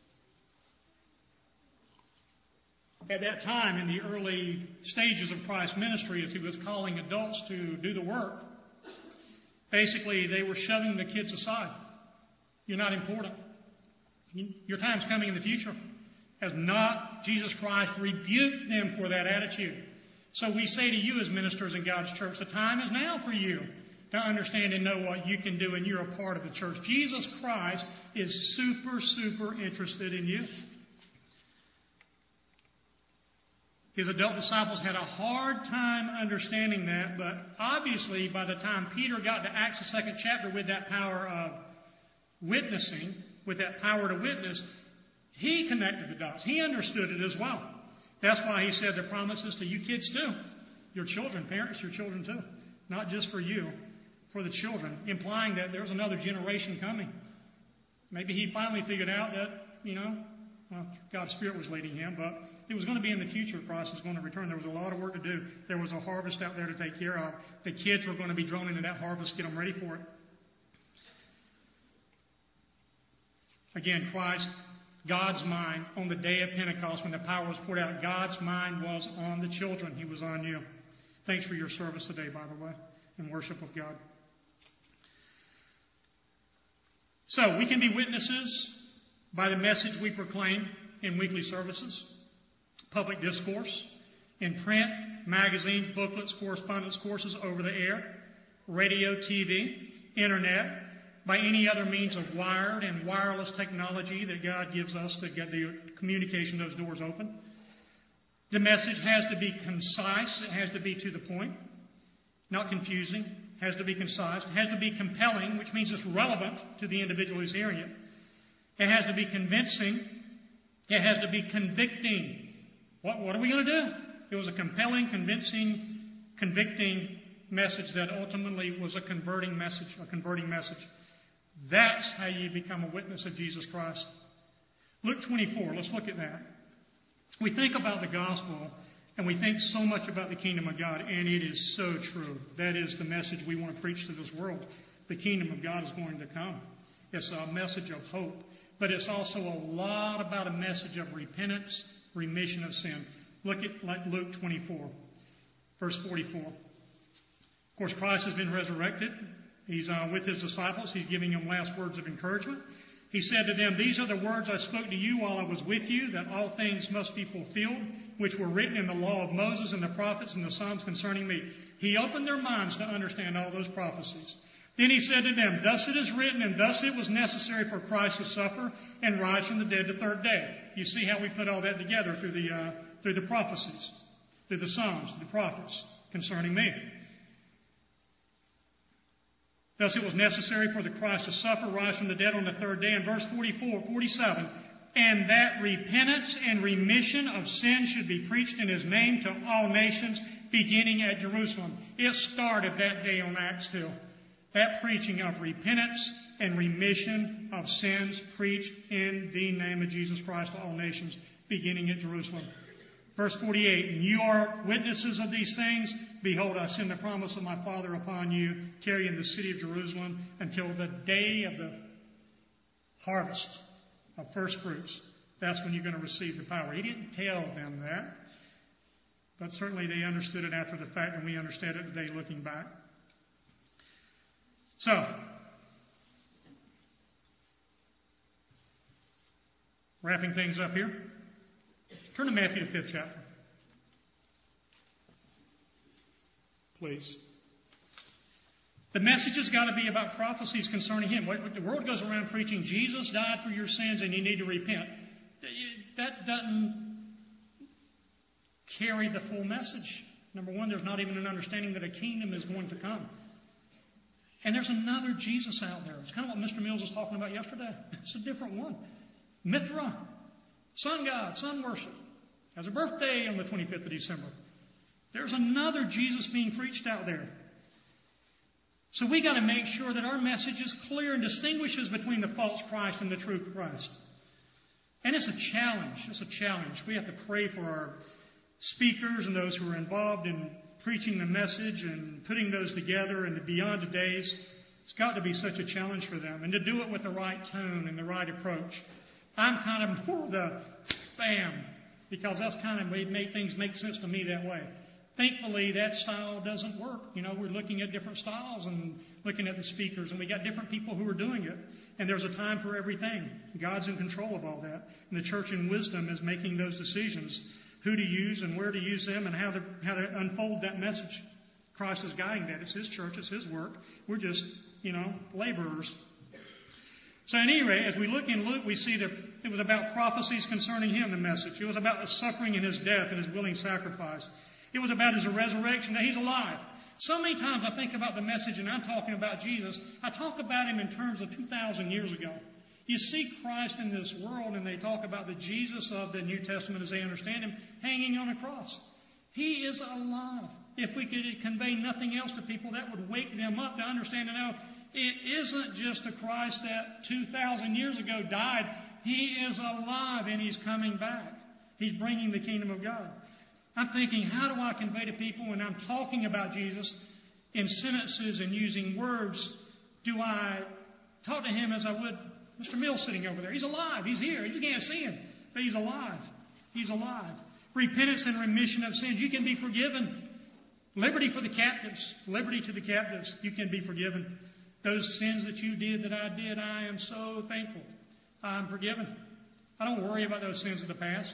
At that time, in the early stages of Christ's ministry, as he was calling adults to do the work, basically they were shoving the kids aside. You're not important. Your time's coming in the future. Has not Jesus Christ rebuked them for that attitude? So we say to you as ministers in God's church, the time is now for you to understand and know what you can do, and you're a part of the church. Jesus Christ is super, super interested in you. His adult disciples had a hard time understanding that, but obviously by the time Peter got to Acts, the second chapter, with that power of witnessing, with that power to witness, he connected the dots. He understood it as well. That's why he said the promises to you kids too. Your children, parents, your children too. Not just for you, for the children, implying that there's another generation coming. Maybe he finally figured out that, you know, well, God's Spirit was leading him, but it was going to be in the future. Christ was going to return. There was a lot of work to do. There was a harvest out there to take care of. The kids were going to be drawn into that harvest, get them ready for it. Again, Christ, God's mind on the day of Pentecost when the power was poured out, God's mind was on the children. He was on you. Thanks for your service today, by the way, in worship of God. So, we can be witnesses by the message we proclaim in weekly services, public discourse, in print, magazines, booklets, correspondence courses over the air, radio, T V, internet, by any other means of wired and wireless technology that God gives us to get the communication, those doors open. The message has to be concise. It has to be to the point, not confusing. It has to be concise. It has to be compelling, which means it's relevant to the individual who's hearing it. It has to be convincing. It has to be convicting. What, what are we going to do? It was a compelling, convincing, convicting message that ultimately was a converting message, a converting message. That's how you become a witness of Jesus Christ. Luke twenty-four, let's look at that. We think about the gospel, and we think so much about the kingdom of God, and it is so true. That is the message we want to preach to this world. The kingdom of God is going to come. It's a message of hope, but it's also a lot about a message of repentance, remission of sin. Look at like Luke twenty-four, verse forty-four. Of course, Christ has been resurrected. He's uh, with his disciples. He's giving them last words of encouragement. He said to them, "These are the words I spoke to you while I was with you, that all things must be fulfilled, which were written in the law of Moses and the prophets and the Psalms concerning me." He opened their minds to understand all those prophecies. Then he said to them, "Thus it is written, and thus it was necessary for Christ to suffer and rise from the dead the third day." You see how we put all that together through the uh, through the prophecies, through the Psalms, the prophets concerning me. Thus it was necessary for the Christ to suffer, rise from the dead on the third day. In verse forty-four, forty-seven, "And that repentance and remission of sin should be preached in his name to all nations, beginning at Jerusalem." It started that day on Acts two. That preaching of repentance and remission of sins preached in the name of Jesus Christ to all nations, beginning at Jerusalem. Verse forty-eight, "And you are witnesses of these things. Behold, I send the promise of my Father upon you. Tarry in the city of Jerusalem until the day of the harvest of first fruits." That's when you're going to receive the power. He didn't tell them that, but certainly they understood it after the fact, and we understand it today looking back. So, wrapping things up here. Turn to Matthew, the fifth chapter. Please. The message has got to be about prophecies concerning him. The world goes around preaching, Jesus died for your sins and you need to repent. That doesn't carry the full message. Number one, there's not even an understanding that a kingdom is going to come. And there's another Jesus out there. It's kind of what Mister Mills was talking about yesterday. It's a different one. Mithra, sun god, sun worship, has a birthday on the twenty-fifth of December. There's another Jesus being preached out there. So we got to make sure that our message is clear and distinguishes between the false Christ and the true Christ. And it's a challenge. It's a challenge. We have to pray for our speakers and those who are involved in preaching the message and putting those together and beyond today's. It's got to be such a challenge for them. And to do it with the right tone and the right approach. I'm kind of more the bam, because that's kind of made, made things make sense to me that way. Thankfully, that style doesn't work. You know, we're looking at different styles and looking at the speakers, and we got different people who are doing it. And there's a time for everything. God's in control of all that. And the church in wisdom is making those decisions, who to use and where to use them and how to how to unfold that message. Christ is guiding that. It's his church. It's his work. We're just, you know, laborers. So at any rate, as we look in Luke, we see that it was about prophecies concerning him, the message. It was about the suffering and his death and his willing sacrifice. It was about his resurrection, that he's alive. So many times I think about the message and I'm talking about Jesus. I talk about him in terms of two thousand years ago. You see Christ in this world and they talk about the Jesus of the New Testament as they understand him hanging on a cross. He is alive. If we could convey nothing else to people, that would wake them up to understand and know it isn't just a Christ that two thousand years ago died. He is alive and he's coming back. He's bringing the kingdom of God. I'm thinking, how do I convey to people when I'm talking about Jesus in sentences and using words? Do I talk to him as I would Mister Mills sitting over there? He's alive. He's here. You can't see him, but he's alive. He's alive. Repentance and remission of sins. You can be forgiven. Liberty for the captives. Liberty to the captives. You can be forgiven. Those sins that you did, that I did, I am so thankful. I'm forgiven. I don't worry about those sins of the past.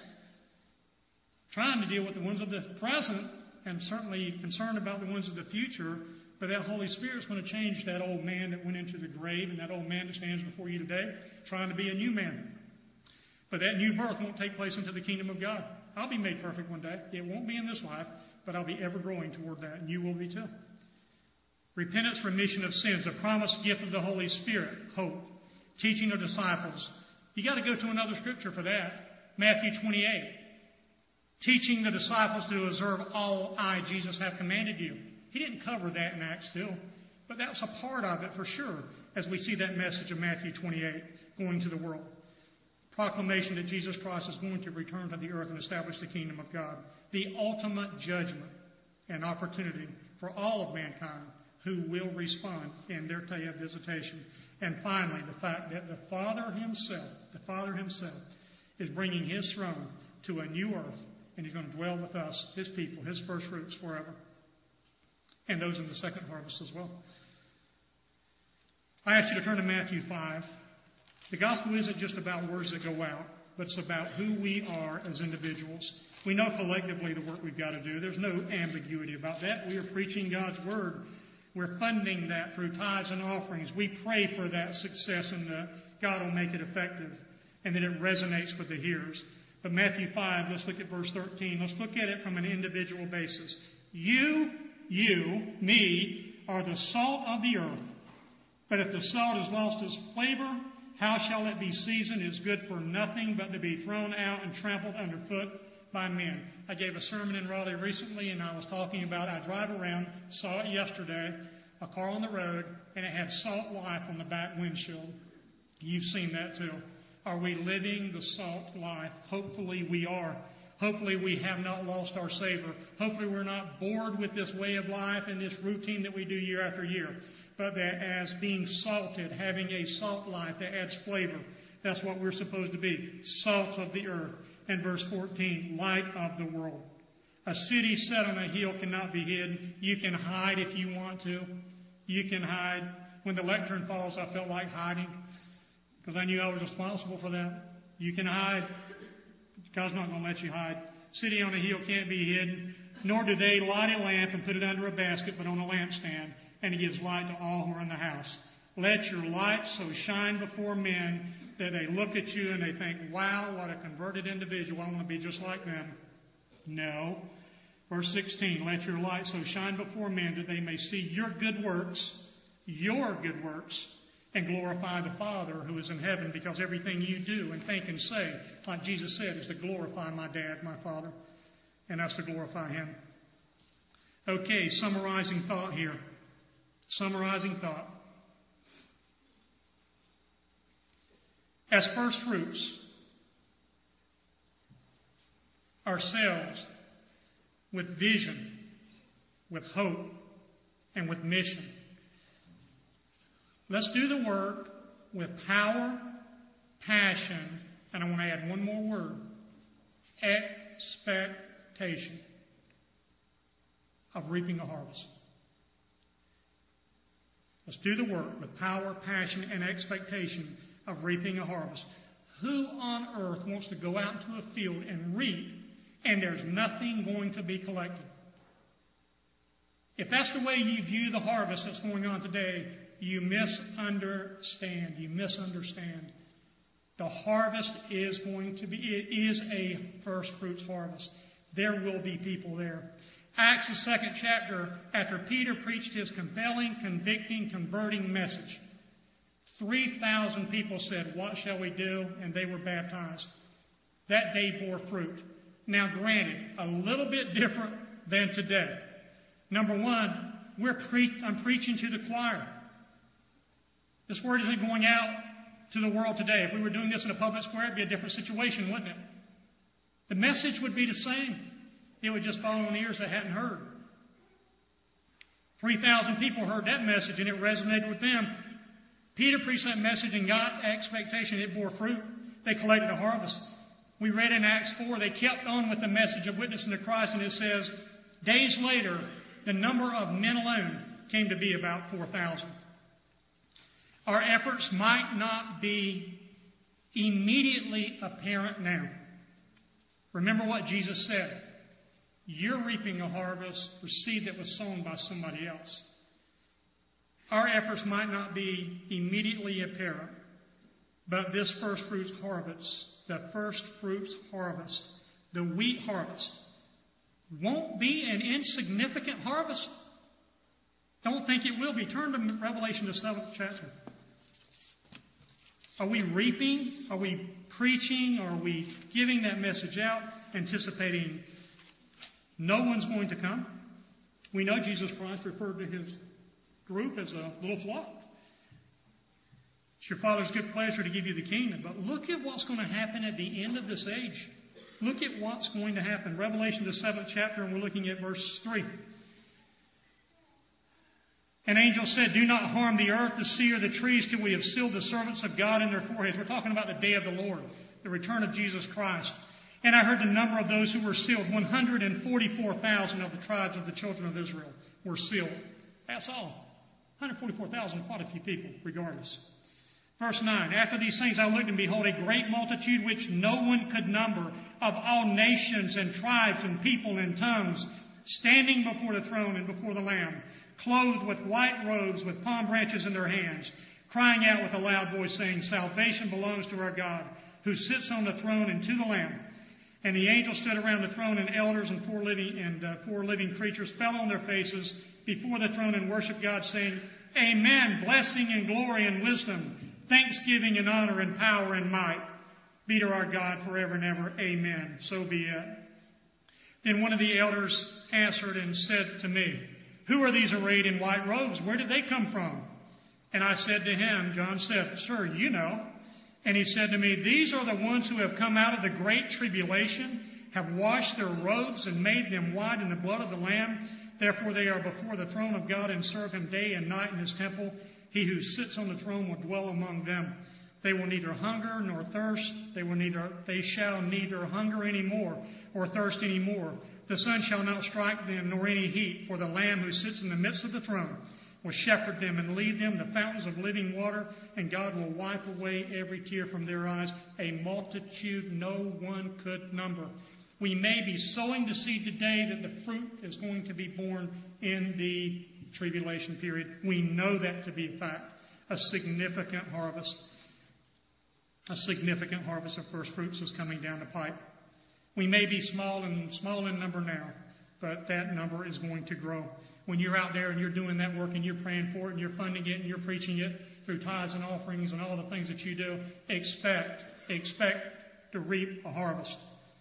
Trying to deal with the ones of the present and certainly concerned about the ones of the future. But that Holy Spirit's going to change that old man that went into the grave and that old man that stands before you today, trying to be a new man. But that new birth won't take place into the kingdom of God. I'll be made perfect one day. It won't be in this life, but I'll be ever growing toward that, and you will be too. Repentance, remission of sins, the promised gift of the Holy Spirit, hope, teaching of disciples. You got to go to another scripture for that. Matthew twenty-eight. Teaching the disciples to observe all I, Jesus, have commanded you. He didn't cover that in Acts two, but that's a part of it for sure, as we see that message of Matthew twenty-eight going to the world. Proclamation that Jesus Christ is going to return to the earth and establish the kingdom of God. The ultimate judgment and opportunity for all of mankind who will respond in their day of visitation. And finally, the fact that the Father himself, the Father himself, is bringing his throne to a new earth, and he's going to dwell with us, his people, his first fruits forever. And those in the second harvest as well. I ask you to turn to Matthew five. The gospel isn't just about words that go out, but it's about who we are as individuals. We know collectively the work we've got to do. There's no ambiguity about that. We are preaching God's word. We're funding that through tithes and offerings. We pray for that success, and uh, God will make it effective and that it resonates with the hearers. But Matthew five, let's look at verse thirteen. Let's look at it from an individual basis. You, you, me, are the salt of the earth. But if the salt has lost its flavor, how shall it be seasoned? It is good for nothing but to be thrown out and trampled underfoot by men. I gave a sermon in Raleigh recently, and I was talking about, I drive around, saw it yesterday, a car on the road, and it had Salt Life on the back windshield. You've seen that too. Are we living the salt life? Hopefully we are. Hopefully we have not lost our savor. Hopefully we're not bored with this way of life and this routine that we do year after year. But that as being salted, having a salt life that adds flavor. That's what we're supposed to be. Salt of the earth. And verse fourteen, light of the world. A city set on a hill cannot be hidden. You can hide if you want to. You can hide. When the lectern falls, I felt like hiding because I knew I was responsible for that. You can hide. God's not going to let you hide. City on a hill can't be hidden. Nor do they light a lamp and put it under a basket, but on a lampstand. And it gives light to all who are in the house. Let your light so shine before men that they look at you and they think, wow, what a converted individual. I want to be just like them. No. Verse sixteen, let your light so shine before men that they may see your good works, your good works, and glorify the Father who is in heaven, because everything you do and think and say, like Jesus said, is to glorify my dad, my Father, and that's to glorify him. Okay, summarizing thought here. Summarizing thought. As first fruits, ourselves, with vision, with hope, and with mission. Let's do the work with power, passion, and I want to add one more word, expectation of reaping a harvest. Let's do the work with power, passion, and expectation of reaping a harvest. Who on earth wants to go out into a field and reap and there's nothing going to be collected? If that's the way you view the harvest that's going on today, you misunderstand. You misunderstand. The harvest is going to be, it is a first fruits harvest. There will be people there. Acts, the second chapter, after Peter preached his compelling, convicting, converting message, three thousand people said, what shall we do? And they were baptized. That day bore fruit. Now granted, a little bit different than today. Number one, we're pre- I'm preaching to the choir. This word isn't going out to the world today. If we were doing this in a public square, it'd be a different situation, wouldn't it? The message would be the same. It would just fall on ears that hadn't heard. three thousand people heard that message and it resonated with them. Peter preached that message and got expectation. It bore fruit. They collected a harvest. We read in Acts four, they kept on with the message of witnessing to Christ, and it says, days later, the number of men alone came to be about four thousand. Our efforts might not be immediately apparent now. Remember what Jesus said. You're reaping a harvest for seed that was sown by somebody else. Our efforts might not be immediately apparent, but this first fruits harvest, the first fruits harvest, the wheat harvest, won't be an insignificant harvest. Don't think it will be. Turn to Revelation, the seventh chapter. Are we reaping? Are we preaching? Are we giving that message out, anticipating no one's going to come? We know Jesus Christ referred to his group as a little flock. It's your Father's good pleasure to give you the kingdom. But look at what's going to happen at the end of this age. Look at what's going to happen. Revelation, the seventh chapter, and we're looking at verse three. An angel said, do not harm the earth, the sea, or the trees till we have sealed the servants of God in their foreheads. We're talking about the day of the Lord, the return of Jesus Christ. And I heard the number of those who were sealed. one hundred forty-four thousand of the tribes of the children of Israel were sealed. That's all. one hundred forty-four thousand, quite a few people, regardless. Verse nine, after these things I looked, and behold, a great multitude which no one could number, of all nations and tribes and people and tongues, standing before the throne and before the Lamb, clothed with white robes, with palm branches in their hands, crying out with a loud voice, saying, salvation belongs to our God, who sits on the throne, and to the Lamb. And the angels stood around the throne, and elders and four living and uh, four living creatures fell on their faces before the throne and worshiped God, saying, Amen, blessing and glory and wisdom, thanksgiving and honor and power and might be to our God forever and ever. Amen. So be it. Then one of the elders answered and said to me, who are these arrayed in white robes? Where did they come from? And I said to him, John said, sir, you know. And he said to me, these are the ones who have come out of the great tribulation, have washed their robes and made them white in the blood of the Lamb. Therefore they are before the throne of God and serve him day and night in his temple. He who sits on the throne will dwell among them. They will neither hunger nor thirst. They will neither, they shall neither hunger any more or thirst any more. The sun shall not strike them nor any heat, for the Lamb who sits in the midst of the throne will shepherd them and lead them to fountains of living water, and God will wipe away every tear from their eyes, a multitude no one could number. We may be sowing the seed today that the fruit is going to be born in the tribulation period. We know that to be a fact. A significant harvest. A significant harvest of first fruits is coming down the pipe. We may be small and small in number now, but that number is going to grow. When you're out there and you're doing that work and you're praying for it and you're funding it and you're preaching it through tithes and offerings and all the things that you do, expect, expect to reap a harvest.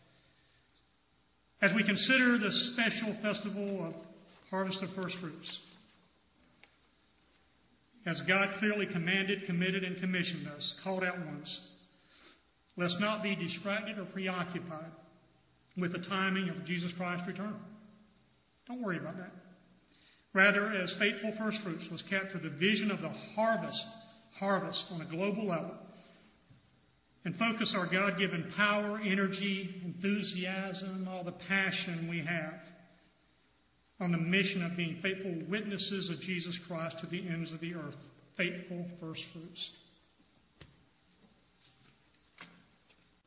As we consider the special festival of harvest of first fruits, as God clearly commanded, committed, and commissioned us, called out ones, let's not be distracted or preoccupied with the timing of Jesus Christ's return. Don't worry about that. Rather, as faithful first fruits, let's capture the vision of the harvest, harvest on a global level, and focus our God-given power, energy, enthusiasm, all the passion we have on the mission of being faithful witnesses of Jesus Christ to the ends of the earth. Faithful first fruits.